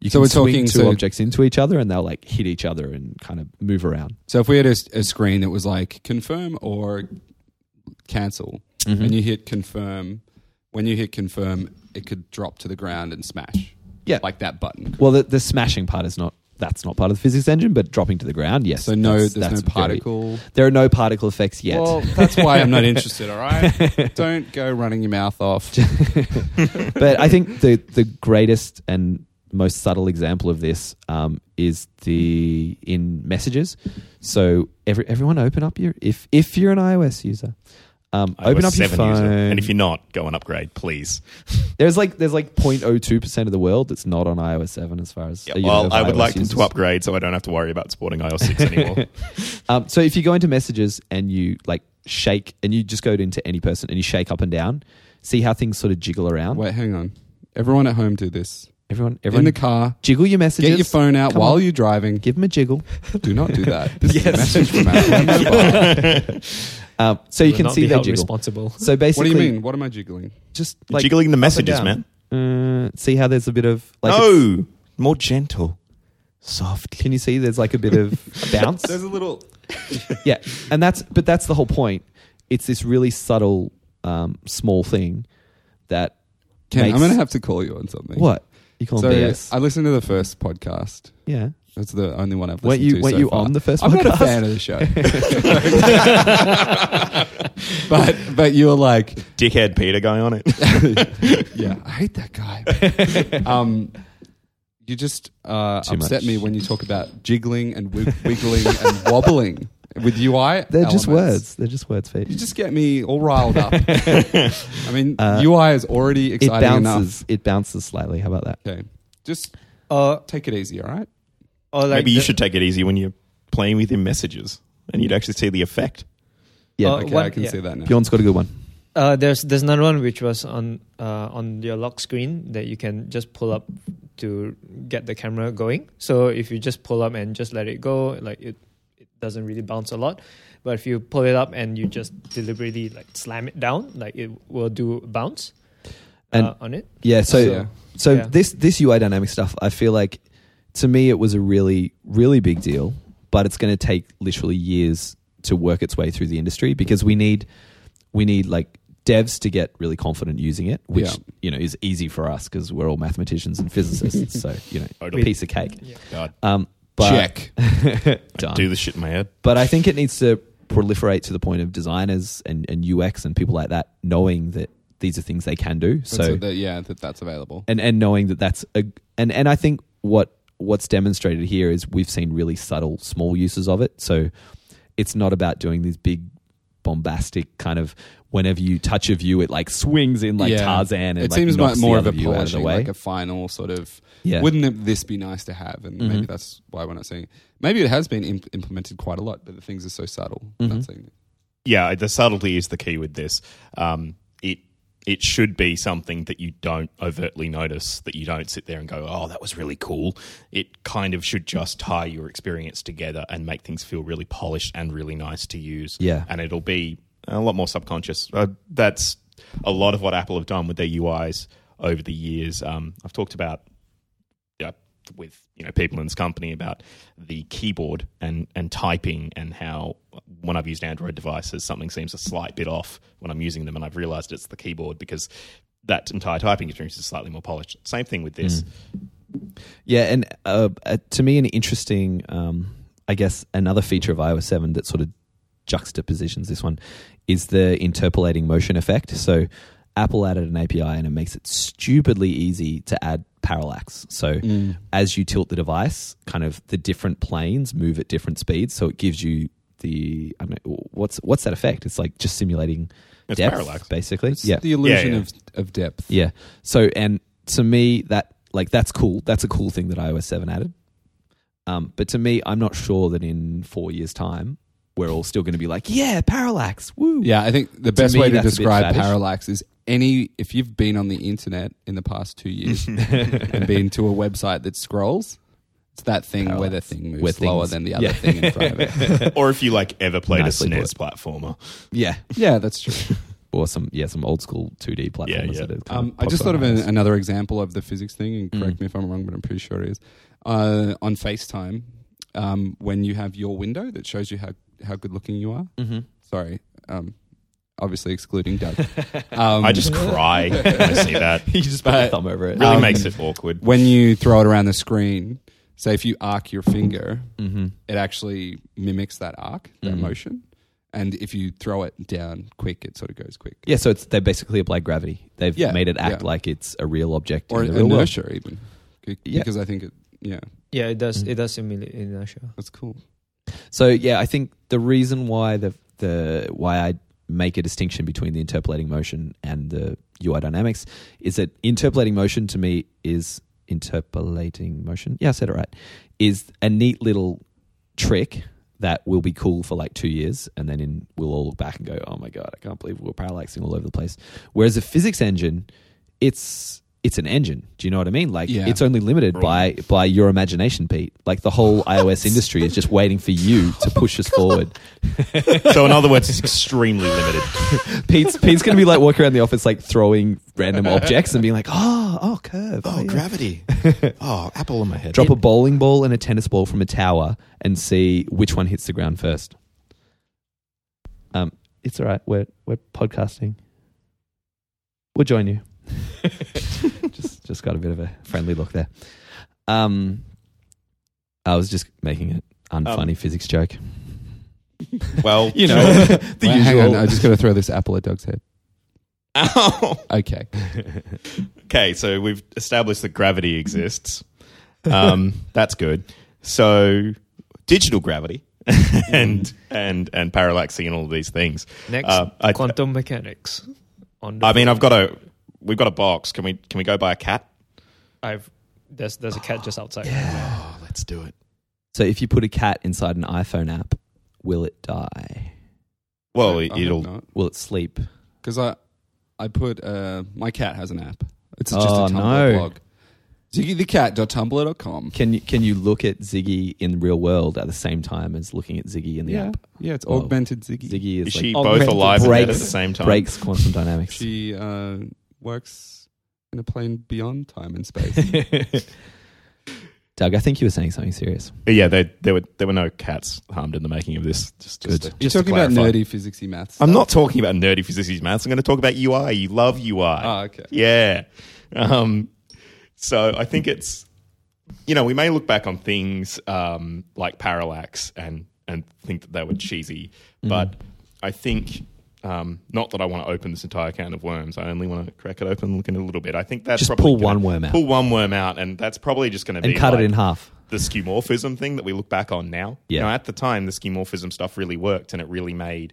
You So can we're swing talking- two so- objects into each other, and they'll like hit each other and kind of move around. So if we had a screen that was like confirm or cancel, and you hit confirm, when you hit confirm, it could drop to the ground and smash. Yeah. Like that button. Well, the smashing part is not. That's not part of the physics engine, but dropping to the ground, yes. So no, that's there's no very- particle. there are no particle effects yet. Well, that's why I'm not interested, all right? Don't go running your mouth off. But I think the greatest and most subtle example of this is in messages. So everyone open up your if you're an iOS user, open iOS up your 7 phone. user. And if you're not, go and upgrade, please. There's like 0.02% of the world that's not on iOS 7 as far as Yeah, a unit well, of I would iOS like them users. to upgrade so I don't have to worry about supporting iOS 6 anymore. So if you go into messages and you like shake and you just go into any person and you shake up and down, see how things sort of jiggle around. Wait, hang on. Everyone at home do this. Everyone In the car, jiggle your messages. get your phone out Come while on. you're driving. Give them a jiggle. Do not do that. This is a Yes. message from Apple Mobile. So you Will can not see be they held jiggle. responsible. So What basically, do you mean? What am I jiggling? Just You're like jiggling the up and messages, down. man. See how there's a bit of like it's- No, more gentle, softly. can you see there's like a bit of bounce? There's a little. Yeah, and that's the whole point. It's this really subtle, small thing that Ken, makes, I'm going to have to call you on something. what you call So BS. I listened to the first podcast. Yeah, That's the only one I've weren't listened you to weren't so you far. on the first I'm podcast? not a fan of the show. but you were like, Dickhead Peter going on it. yeah, I hate that guy. You just upset much. me when you talk about jiggling and wiggling and wobbling with UI. They're just elements. words. They're just words, Pete. You just get me all riled up. I mean, UI is already It exciting bounces. enough. It bounces slightly. How about that? Okay, just Or take it easy, all right? like Maybe you the- should take it easy when you're playing with your messages and you'd actually see the effect. Yeah, Oh, Okay, What- I can yeah. see that now. Bjorn's got a good one. There's another one which was on your lock screen that you can just pull up to get the camera going. So if you just pull up and just let it go, like it doesn't really bounce a lot. But if you pull it up and you just deliberately like slam it down, like it will do bounce And- on it. Yeah. So Yeah. this UI dynamic stuff, I feel like to me it was a really really big deal, but it's going to take literally years to work its way through the industry because we need like devs to get really confident using it, which Yeah. is easy for us because we're all mathematicians and physicists. So Totally. piece of cake. God, But, Check. done. do the shit in my head. But I think it needs to proliferate to the point of designers and UX and people like that knowing that these are things they can do. So that's available. and knowing that that's and I think what's demonstrated here is we've seen really subtle small uses of it. So it's not about doing these big bombastic kind of whenever you touch a view it like swings in like Tarzan and it like seems knocks more the of other a view out of the polishing, way. like a final sort of. Yeah. Wouldn't this be nice to have? And maybe that's why we're not seeing it. Maybe it has been implemented quite a lot, but the things are so subtle. We're not seeing it. Yeah, the subtlety is the key with this. It should be something that you don't overtly notice, that you don't sit there and go, oh, that was really cool. It kind of should just tie your experience together and make things feel really polished and really nice to use. Yeah. And it'll be a lot more subconscious. That's a lot of what Apple have done with their UIs over the years. I've talked about with people in this company about the keyboard and typing and how when I've used Android devices something seems a slight bit off when I'm using them, and I've realized it's the keyboard because that entire typing experience is slightly more polished. Same thing with this. Yeah, and to me an interesting I guess another feature of iOS 7 that sort of juxtapositions this one is the interpolating motion effect. So Apple added an API and it makes it stupidly easy to add parallax. So as you tilt the device, kind of the different planes move at different speeds. So it gives you the, I don't know, what's that effect? It's like just simulating It's depth, parallax. basically. It's Yeah. the illusion Yeah. of depth. Yeah. So, and to me, that's cool. That's a cool thing that iOS 7 added. But to me, I'm not sure that in 4 years' time, we're all still going to be like, yeah, parallax. Woo. Yeah, I think the best me, way to that's a bit describe faddish. parallax is if you've been on the internet in the past 2 years and been to a website that scrolls, it's that thing where the Parallax. thing moves Where slower things- than the other yeah. thing in front of it. Or if you ever played Nicely a SNES platformer. Yeah. Yeah, that's true. or some old school 2D platformers. Yeah. That are kind of I just thought of popular. another example of the physics thing, and correct me if I'm wrong, but I'm pretty sure it is. On FaceTime, when you have your window that shows you how good looking you are. Mm-hmm. Sorry, obviously excluding Doug. I just cry when I see that. You just put your thumb over it. Really makes it awkward. When you throw it around the screen, say if you arc your finger, Mm-hmm. it actually mimics that arc, that motion. And if you throw it down quick, it sort of goes quick. Yeah, so they basically applied gravity. They've made it act like it's a real object Or in the real world. inertia even. Because I think Yeah, it does. It does simulate inertia. that's cool. So yeah, I think the reason why why I make a distinction between the interpolating motion and the UI dynamics is that interpolating motion to me is interpolating motion. Yeah, I said it right. Is a neat little trick that will be cool for like 2 years, and then we'll all look back and go, "Oh my god, I can't believe we're parallaxing all over the place." Whereas a physics engine, it's an engine. Do you know what I mean? Like it's only limited by your imagination, Pete. Like the whole iOS industry is just waiting for you to push us forward. So in other words, it's extremely limited. Pete's going to be like walking around the office like throwing random objects and being like, oh, curve. Oh, yeah. gravity. Oh, apple on my head. Drop a bowling ball and a tennis ball from a tower and see which one hits the ground first. It's all right. We're podcasting. We'll join you. just got a bit of a friendly look there. I was just making an unfunny physics joke. Well, You know, the Wait, usual. hang on, I just got to throw this apple at Doug's head. ow. Okay. Okay, so we've established that gravity exists. That's good. So digital gravity and parallaxing and all of these things. Next, quantum mechanics. We've got a box. Can we go buy a cat? There's a cat just outside. Oh, let's do it. So if you put a cat inside an iPhone app, will it die? Well, I hope it'll. not. Will it sleep? Because I put my cat has an app. It's just Oh, a Tumblr no. blog. ZiggyTheCat.tumblr.com. Can you look at Ziggy in real world at the same time as looking at Ziggy in the app? Yeah, it's Oh. augmented Ziggy. Ziggy Is is she like both augmented alive and dead at breaks- the same time? breaks quantum dynamics. She works in a plane beyond time and space. Doug, I think you were saying something serious. But yeah, there were no cats harmed in the making of this. Good. To You're talking about clarify. nerdy physicsy maths. I'm not talking about nerdy physics maths. I'm going to talk about UI. You love UI. Oh, okay. Yeah. So I think it's, we may look back on things like parallax and think that they were cheesy, but I think, not that I want to open this entire can of worms. I only want to crack it open and look in a little bit. I think that's Just probably pull gonna one worm out. Pull one worm out, and that's probably just going to be And cut like it in half. the skeuomorphism thing that we look back on now. Yeah. At the time, the skeuomorphism stuff really worked, and it really made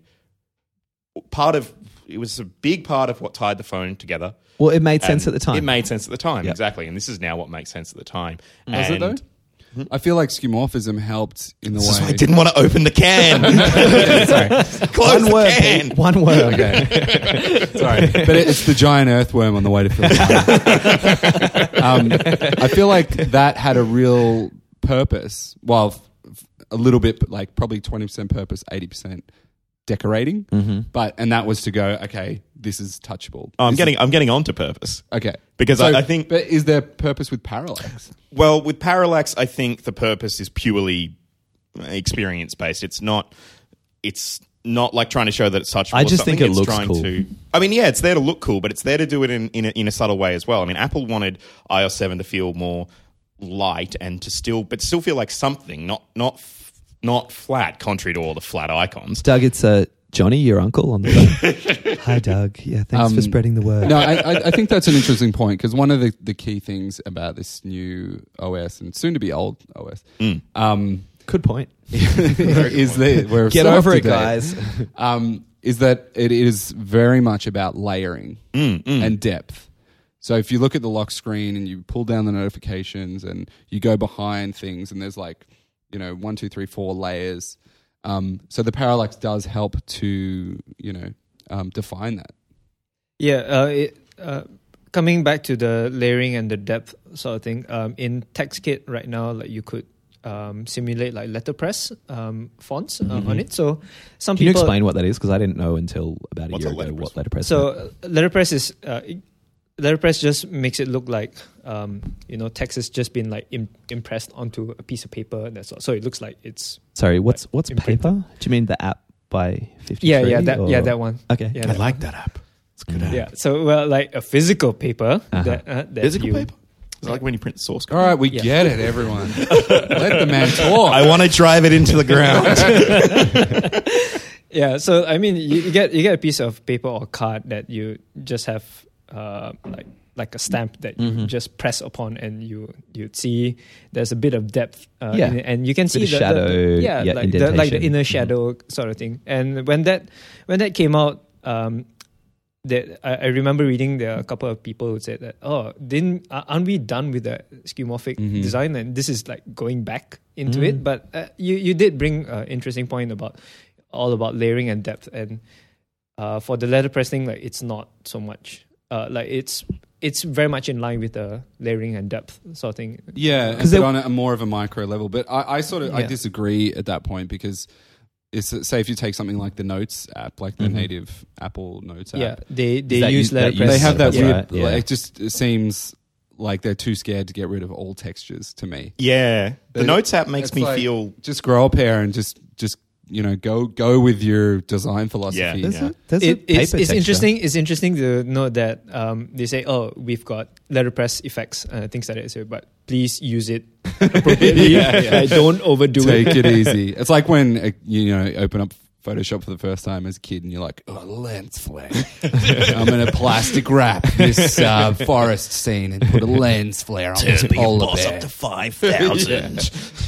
it was a big part of what tied the phone together. Well, it made sense And at the time. It made sense at the time, Yeah. exactly. And this is now what makes sense at the time. Does it And though? I feel like skeuomorphism helped in the This is why I way. didn't want to open the can. Close One the worm, can. Pete. One worm. Sorry, but it's the giant earthworm on the way to Philadelphia. I feel like that had a real purpose. Well, a little bit, but like probably 20% purpose, 80% decorating. And that was to go, okay, this is touchable. I'm getting onto purpose. Okay, Because So, I think, But is there purpose with parallax? well, with parallax, I think the purpose is purely experience based. It's not like trying to show that it's touchable. I or just something. think it It's looks trying cool. I mean, yeah, it's there to look cool, but it's there to do it in a subtle way as well. I mean, Apple wanted iOS 7 to feel more light and to still feel like something, not flat, contrary to all the flat icons. Doug, it's Johnny, your uncle on the phone. Hi, Doug. Yeah, thanks for spreading the word. No, I think that's an interesting point because one of the key things about this new OS and soon to be old OS, Good point. is that we're Get so over up it, to date. guys. Is that it is very much about layering and depth. So if you look at the lock screen and you pull down the notifications and you go behind things and there's 1, 2, 3, 4 layers. So the parallax does help to, define that. Yeah, coming back to the layering and the depth sort of thing, in TextKit right now, like you could simulate like letterpress fonts on it. So some Can you people explain what that is? Because I didn't know until about a What's year a ago letterpress? what letterpress. So letterpress is letterpress just makes it look like text has just been like impressed onto a piece of paper. That's all. So it looks like it's Sorry, what's imprinted. paper? Do you mean the app by 53? that one. Okay. Yeah, I that like that app. It's a good app. Yeah, so well, like a physical paper Uh-huh. that Physical you, paper? It's like when you print the source code. All right, we Yeah. get it, everyone. Let the man talk. I want to drive it into the ground. Yeah, so I mean, you get a piece of paper or card that you just have like a stamp that you just press upon, and you'd see there's a bit of depth Yeah. in it, and you can see of the shadow, yeah, yeah, like the indentation. inner shadow sort of thing. And when that came out, I remember reading there are a couple of people who said that aren't we done with the skeuomorphic design, and this is like going back into it. But you did bring an interesting point about layering and depth, and for the letterpress thing, like it's not so much like it's very much in line with the layering and depth sort of thing. Yeah, because on a more of a micro level. But I disagree at that point, because say if you take something like the Notes app, like the native Apple Notes app. Yeah, they that use use- that letterpress. They have that That's weird. right, yeah. It just seems like they're too scared to get rid of all textures. To me, Yeah. The Notes app makes It's me like, feel... just grow up here and just go with your design philosophy. Yeah. There's a paper It's texture. interesting. It's interesting to know that they say, "Oh, we've got letterpress effects, things like that." So, but please use it appropriately. Don't overdo Take it. it easy. It's like when you open up Photoshop for the first time as a kid, and you're like, "Oh, lens flare! I'm gonna plastic wrap this forest scene and put a lens flare on this polar bear." 5,000.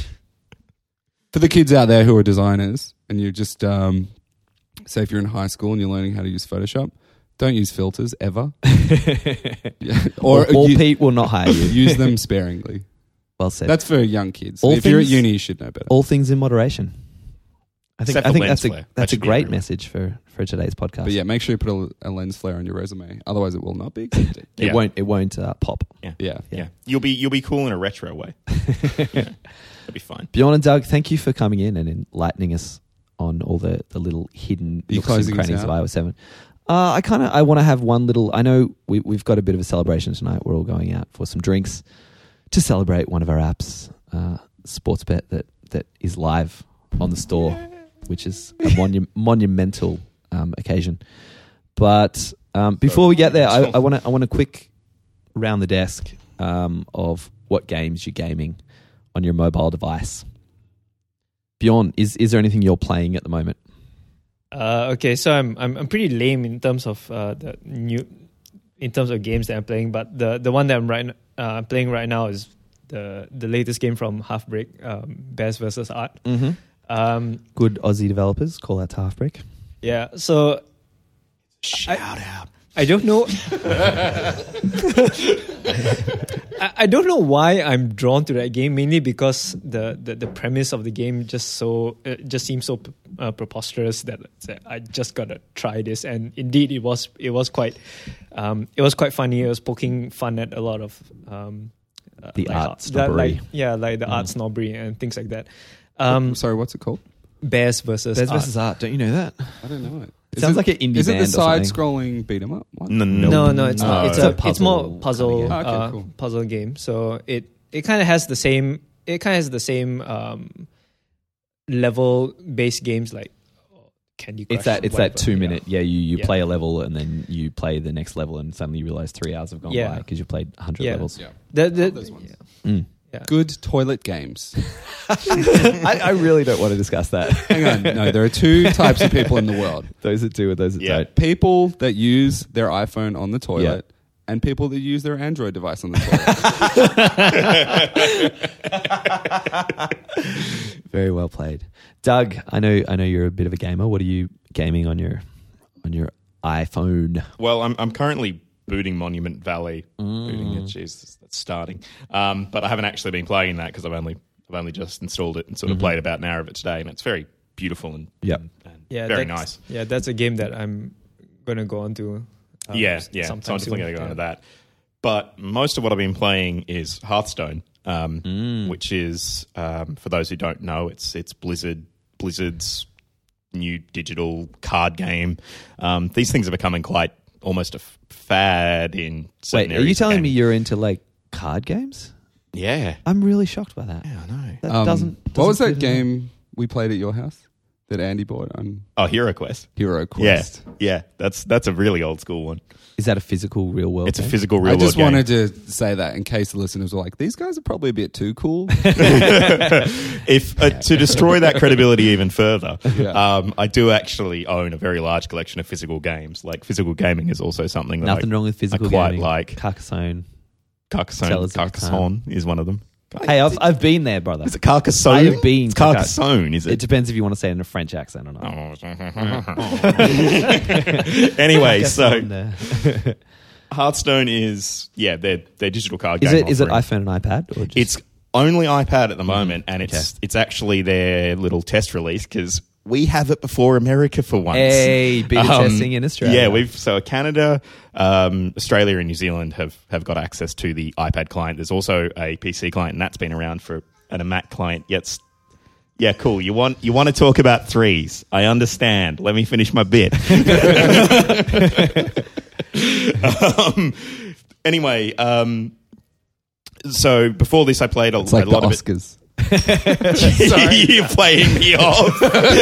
For the kids out there who are designers, and you just say if you're in high school and you're learning how to use Photoshop, don't use filters ever. Yeah. Or Pete will not hire you. use them sparingly. Well said. That's for young kids. All If you're at things- uni, you should know better. all things in moderation. I think Except for lens that's flare. That that's a should be great everywhere. message for today's podcast. But yeah, make sure you put a lens flare on your resume. Otherwise, it will not be accepted. It won't pop. Yeah. Yeah. You'll be cool in a retro way. That'd be fine. Bjorn and Doug, thank you for coming in and enlightening us on all the little hidden Are you nooks and closing us crannies of out? iOS 7. I want to have one little. I know we've got a bit of a celebration tonight. We're all going out for some drinks to celebrate one of our apps, Sportsbet, that is live on the store, which is a monumental occasion. But before we get there, I want a quick round the desk of what games you're gaming on your mobile device. Bjorn, is there anything you're playing at the moment? Okay, so I'm pretty lame in terms of in terms of games that I'm playing, but the one that I'm playing right now is the latest game from Halfbreak, Bears vs. Art. Mm-hmm. Good Aussie developers, call out to Halfbreak. Yeah, so Shout out. I don't know. I don't know why I'm drawn to that game. Mainly because the premise of the game just seems so preposterous that I just gotta try this. And indeed, it was quite funny. It was poking fun at a lot of The like, art snobbery. like the art snobbery and things like that. Sorry, what's it called? Bears versus Bears Art. versus Art. Don't you know that? I don't know it. It sounds like an indie Is it band the or something. side-scrolling beat 'em up one? No, it's not. It's It's a it's more puzzle puzzle kind of game. Okay, cool. puzzle game. So it kind of has the same level based games like Candy Crush. It's that whatever. 2 minute. Yeah, you Yeah. play a level and then you play the next level and suddenly you realize 3 hours have gone Yeah. by because you played 100 Yeah. levels. Yeah. The- Those ones. Mm. Good toilet games. I really don't want to discuss that. Hang on. No, there are two types of people in the world. Those that do and those that Yeah. don't. People that use their iPhone on the toilet and people that use their Android device on the toilet. Very well played, Doug. I know you're a bit of a gamer. What are you gaming on your iPhone? Well, I'm currently booting Monument Valley. Booting it, jeez, that's starting. But I haven't actually been playing that because I've only just installed it and sort of played about an hour of it today, and it's very beautiful and Yep. yeah, very that's- nice. Yeah, that's a game that I'm gonna go on to. Yeah. So I'm sometime definitely soon. going to go into that. But most of what I've been playing is Hearthstone. which is for those who don't know, it's Blizzard's new digital card game. These things are becoming quite almost a fad in certain Wait, are areas you of telling me gaming. you're into like card games? Yeah. I'm really shocked by that. Yeah, I know. That doesn't. What was that fit in. game we played at your house that Andy bought on Oh, Hero Quest. Hero Quest? Yeah. That's a really old school one. Is that a physical real world? It's a game? physical real I world just game. wanted to say that in case the listeners were like, these guys are probably a bit too cool. If to destroy that credibility even further, Yeah. I do actually own a very large collection of physical games. Like physical gaming is also something that Nothing wrong with physical I quite gaming. like. Carcassonne. Carcassonne, Tell us if it's Carcassonne is one of them. Hey, I've been there, brother. Is it Carcassonne? I have been It's to Car- Carcassonne, is It it? depends if you want to say it in a French accent or not. Anyway, so Carcassonne, Hearthstone is their digital card is game. it offering. iPhone and iPad or just It's only iPad at the moment, and it's actually their little test release because we have it before America for once. Hey, beta testing in Australia. Yeah, so Canada, Australia, and New Zealand have got access to the iPad client. There's also a PC client, and that's been around and a Mac client. Yeah, cool. You want to talk about threes? I understand. Let me finish my bit. Anyway, so before this, I played a It's like lot the of it. Oscars. You're playing me off.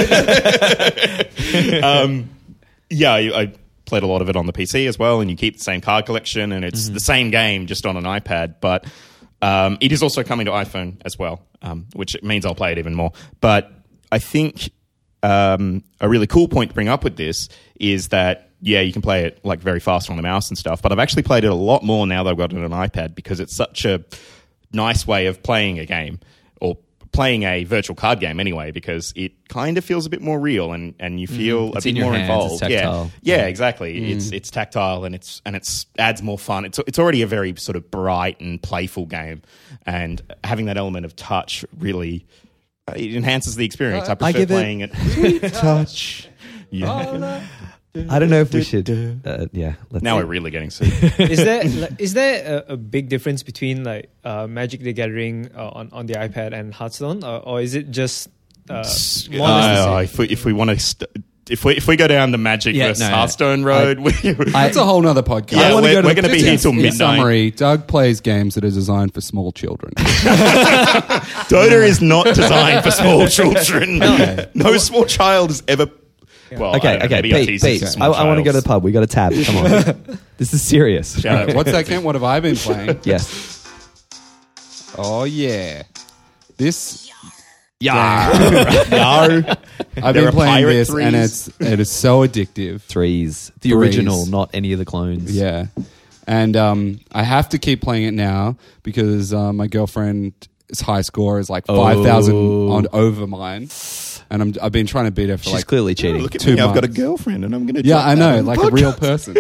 I played a lot of it on the PC as well, and you keep the same card collection, and it's the same game just on an iPad. But it is also coming to iPhone as well, which means I'll play it even more. But I think a really cool point to bring up with this is that you can play it like very fast on the mouse and stuff. But I've actually played it a lot more now that I've got it on an iPad because it's such a nice way of playing a game. Or playing a virtual card game anyway, because it kind of feels a bit more real and you feel a It's bit in your more hands, involved. it's tactile. Yeah, exactly. It's tactile and it's adds more fun. It's already a very sort of bright and playful game, and having that element of touch really it enhances the experience. I prefer give it playing it. Touch. Yeah. I don't know if we should. Let's Now we're really getting sued. Is there a big difference between like Magic the Gathering on the iPad and Hearthstone, or is it just more or less the same? If we want to. If we go down the Magic versus Hearthstone road, That's a whole nother podcast. Yeah, we're to gonna be here till In midnight. summary, Doug plays games that are designed for small children. Dota is not designed for small children. No small child has ever. Well, Okay, I don't know, maybe Pete, autistic Pete, small I want to go to the childs. pub. We got a tab. Come on. This is serious. Shout out. What's that game? What have I been playing? Yes. Oh yeah, this Yeah. I've There been are playing pirate this, and threes. it is so addictive. Threes. The Threes. original, not any of the clones. Yeah, and I have to keep playing it now because my girlfriend's high score is like 5,000 on over mine, and I've been trying to beat her for She's like clearly cheating. Look at 2 me, I've got a months. girlfriend, and I'm going to. Yeah, I know, like a real person.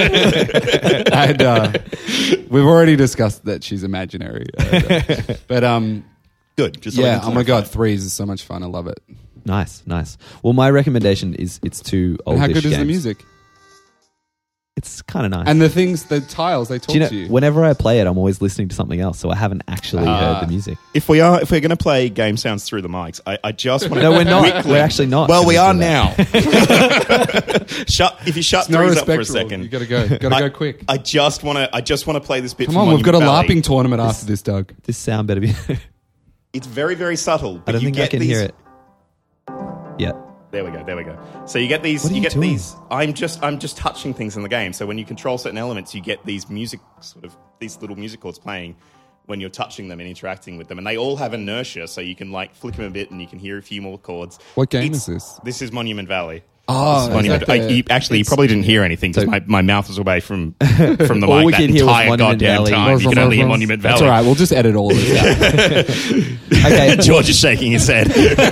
And we've already discussed that she's imaginary. But Good. Just so I yeah, can oh my clarify. god, threes is so much fun. I love it. Nice. Well, my recommendation is it's two And oldish how good is games. the music? It's kind of nice. And the tiles, they talk Do you know, to you. whenever I play it, I'm always listening to something else, so I haven't actually heard the music. If we're going to play game sounds through the mics, I just want to. No, we're not. quickly- We're actually not. Well, we gonna are do that. now. If you shut no threes up respect for a second, You gotta go. Gotta go quick. I just want to play this bit. Come from on, we've got a Monument Valley. LARPing tournament after this, Doug. This sound better be. It's very, very subtle. I But don't you think I get can these, hear it. Yeah. There we go. So you get these. What are you you get doing? these. I'm just touching things in the game. So when you control certain elements, you get these music, these little music chords playing when you're touching them and interacting with them, and they all have inertia. So you can like flick them a bit, and you can hear a few more chords. What game is this? This is Monument Valley. Oh, Monument. You probably didn't hear anything because So- my mouth was away from the All mic we that could hear was entire Monument goddamn Valley. time. You can only hear Monument Valley. That's all right. We'll just edit all of this out. Okay. George is shaking his head.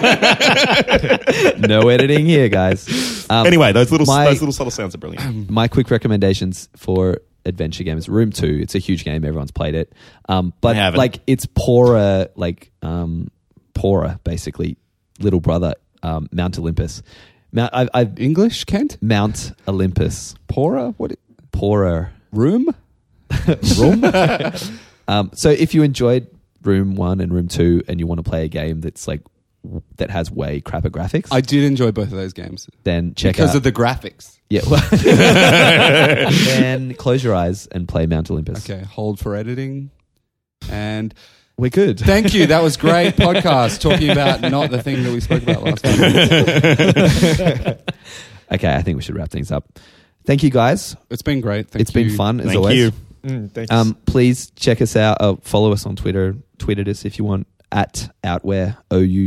No editing here, guys. Anyway, those little my- subtle sounds are brilliant. My quick recommendations for adventure games: Room 2. It's a huge game. Everyone's played it, but I haven't. like it's poorer, basically. Little brother, Mount Olympus. I've English, Kent? Mount Olympus. Pora? What? Poorer. Room? So if you enjoyed Room 1 and Room 2 and you want to play a game that's like that has way crapper graphics, I did enjoy both of those games then check because out. of the graphics. Yeah. Well, then close your eyes and play Mount Olympus. Okay, hold for editing. And We're good. thank you. That was great podcast talking about not the thing that we spoke about last time. Okay, I think we should wrap things up. Thank you, guys. It's been great. Thank It's been you. fun as Thank always. you. Thanks. Please check us out. Follow us on Twitter. Tweet at us if you want at Outware,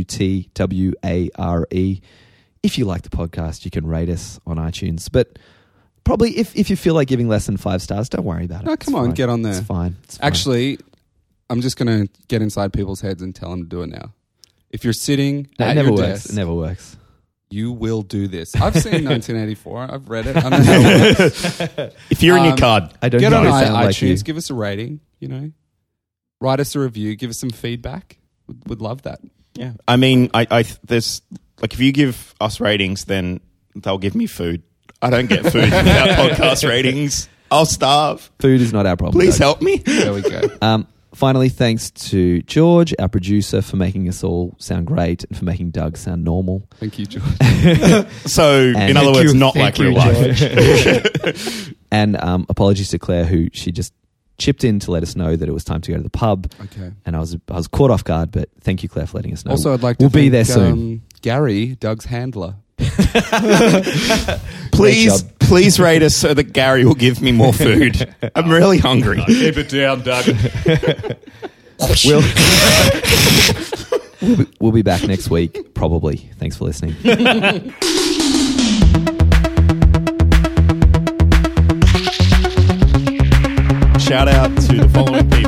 OUTWARE. If you like the podcast, you can rate us on iTunes. But probably if you feel like giving less than 5 stars, don't worry about it. No, It's come on, fine. get on there. It's fine. It's fine. Actually, I'm just going to get inside people's heads and tell them to do it now. If you're sitting No, it at never your works. desk, It never works. you will do this. I've seen 1984. I've read it. I don't know how it works. If you're in your card, I don't Get think on I sound like iTunes. you. Give us a rating. Write us a review. Give us some feedback. Would love that. yeah. I mean, I there's like if you give us ratings, then they'll give me food. I don't get food without podcast ratings. I'll starve. Food is not our problem. Please Doug. help me. There we go. Finally, thanks to George, our producer, for making us all sound great and for making Doug sound normal. Thank you, George. So, in other words, not like real life. And apologies to Claire, who she just chipped in to let us know that it was time to go to the pub. Okay. And I was caught off guard, but thank you, Claire, for letting us know. Also, I'd like to We'll be thank, there soon. Gary, Doug's handler. Please rate us so that Gary will give me more food. I'm really hungry. Keep it down, Doug. We'll be back next week, probably. Thanks for listening. Shout out to the following people.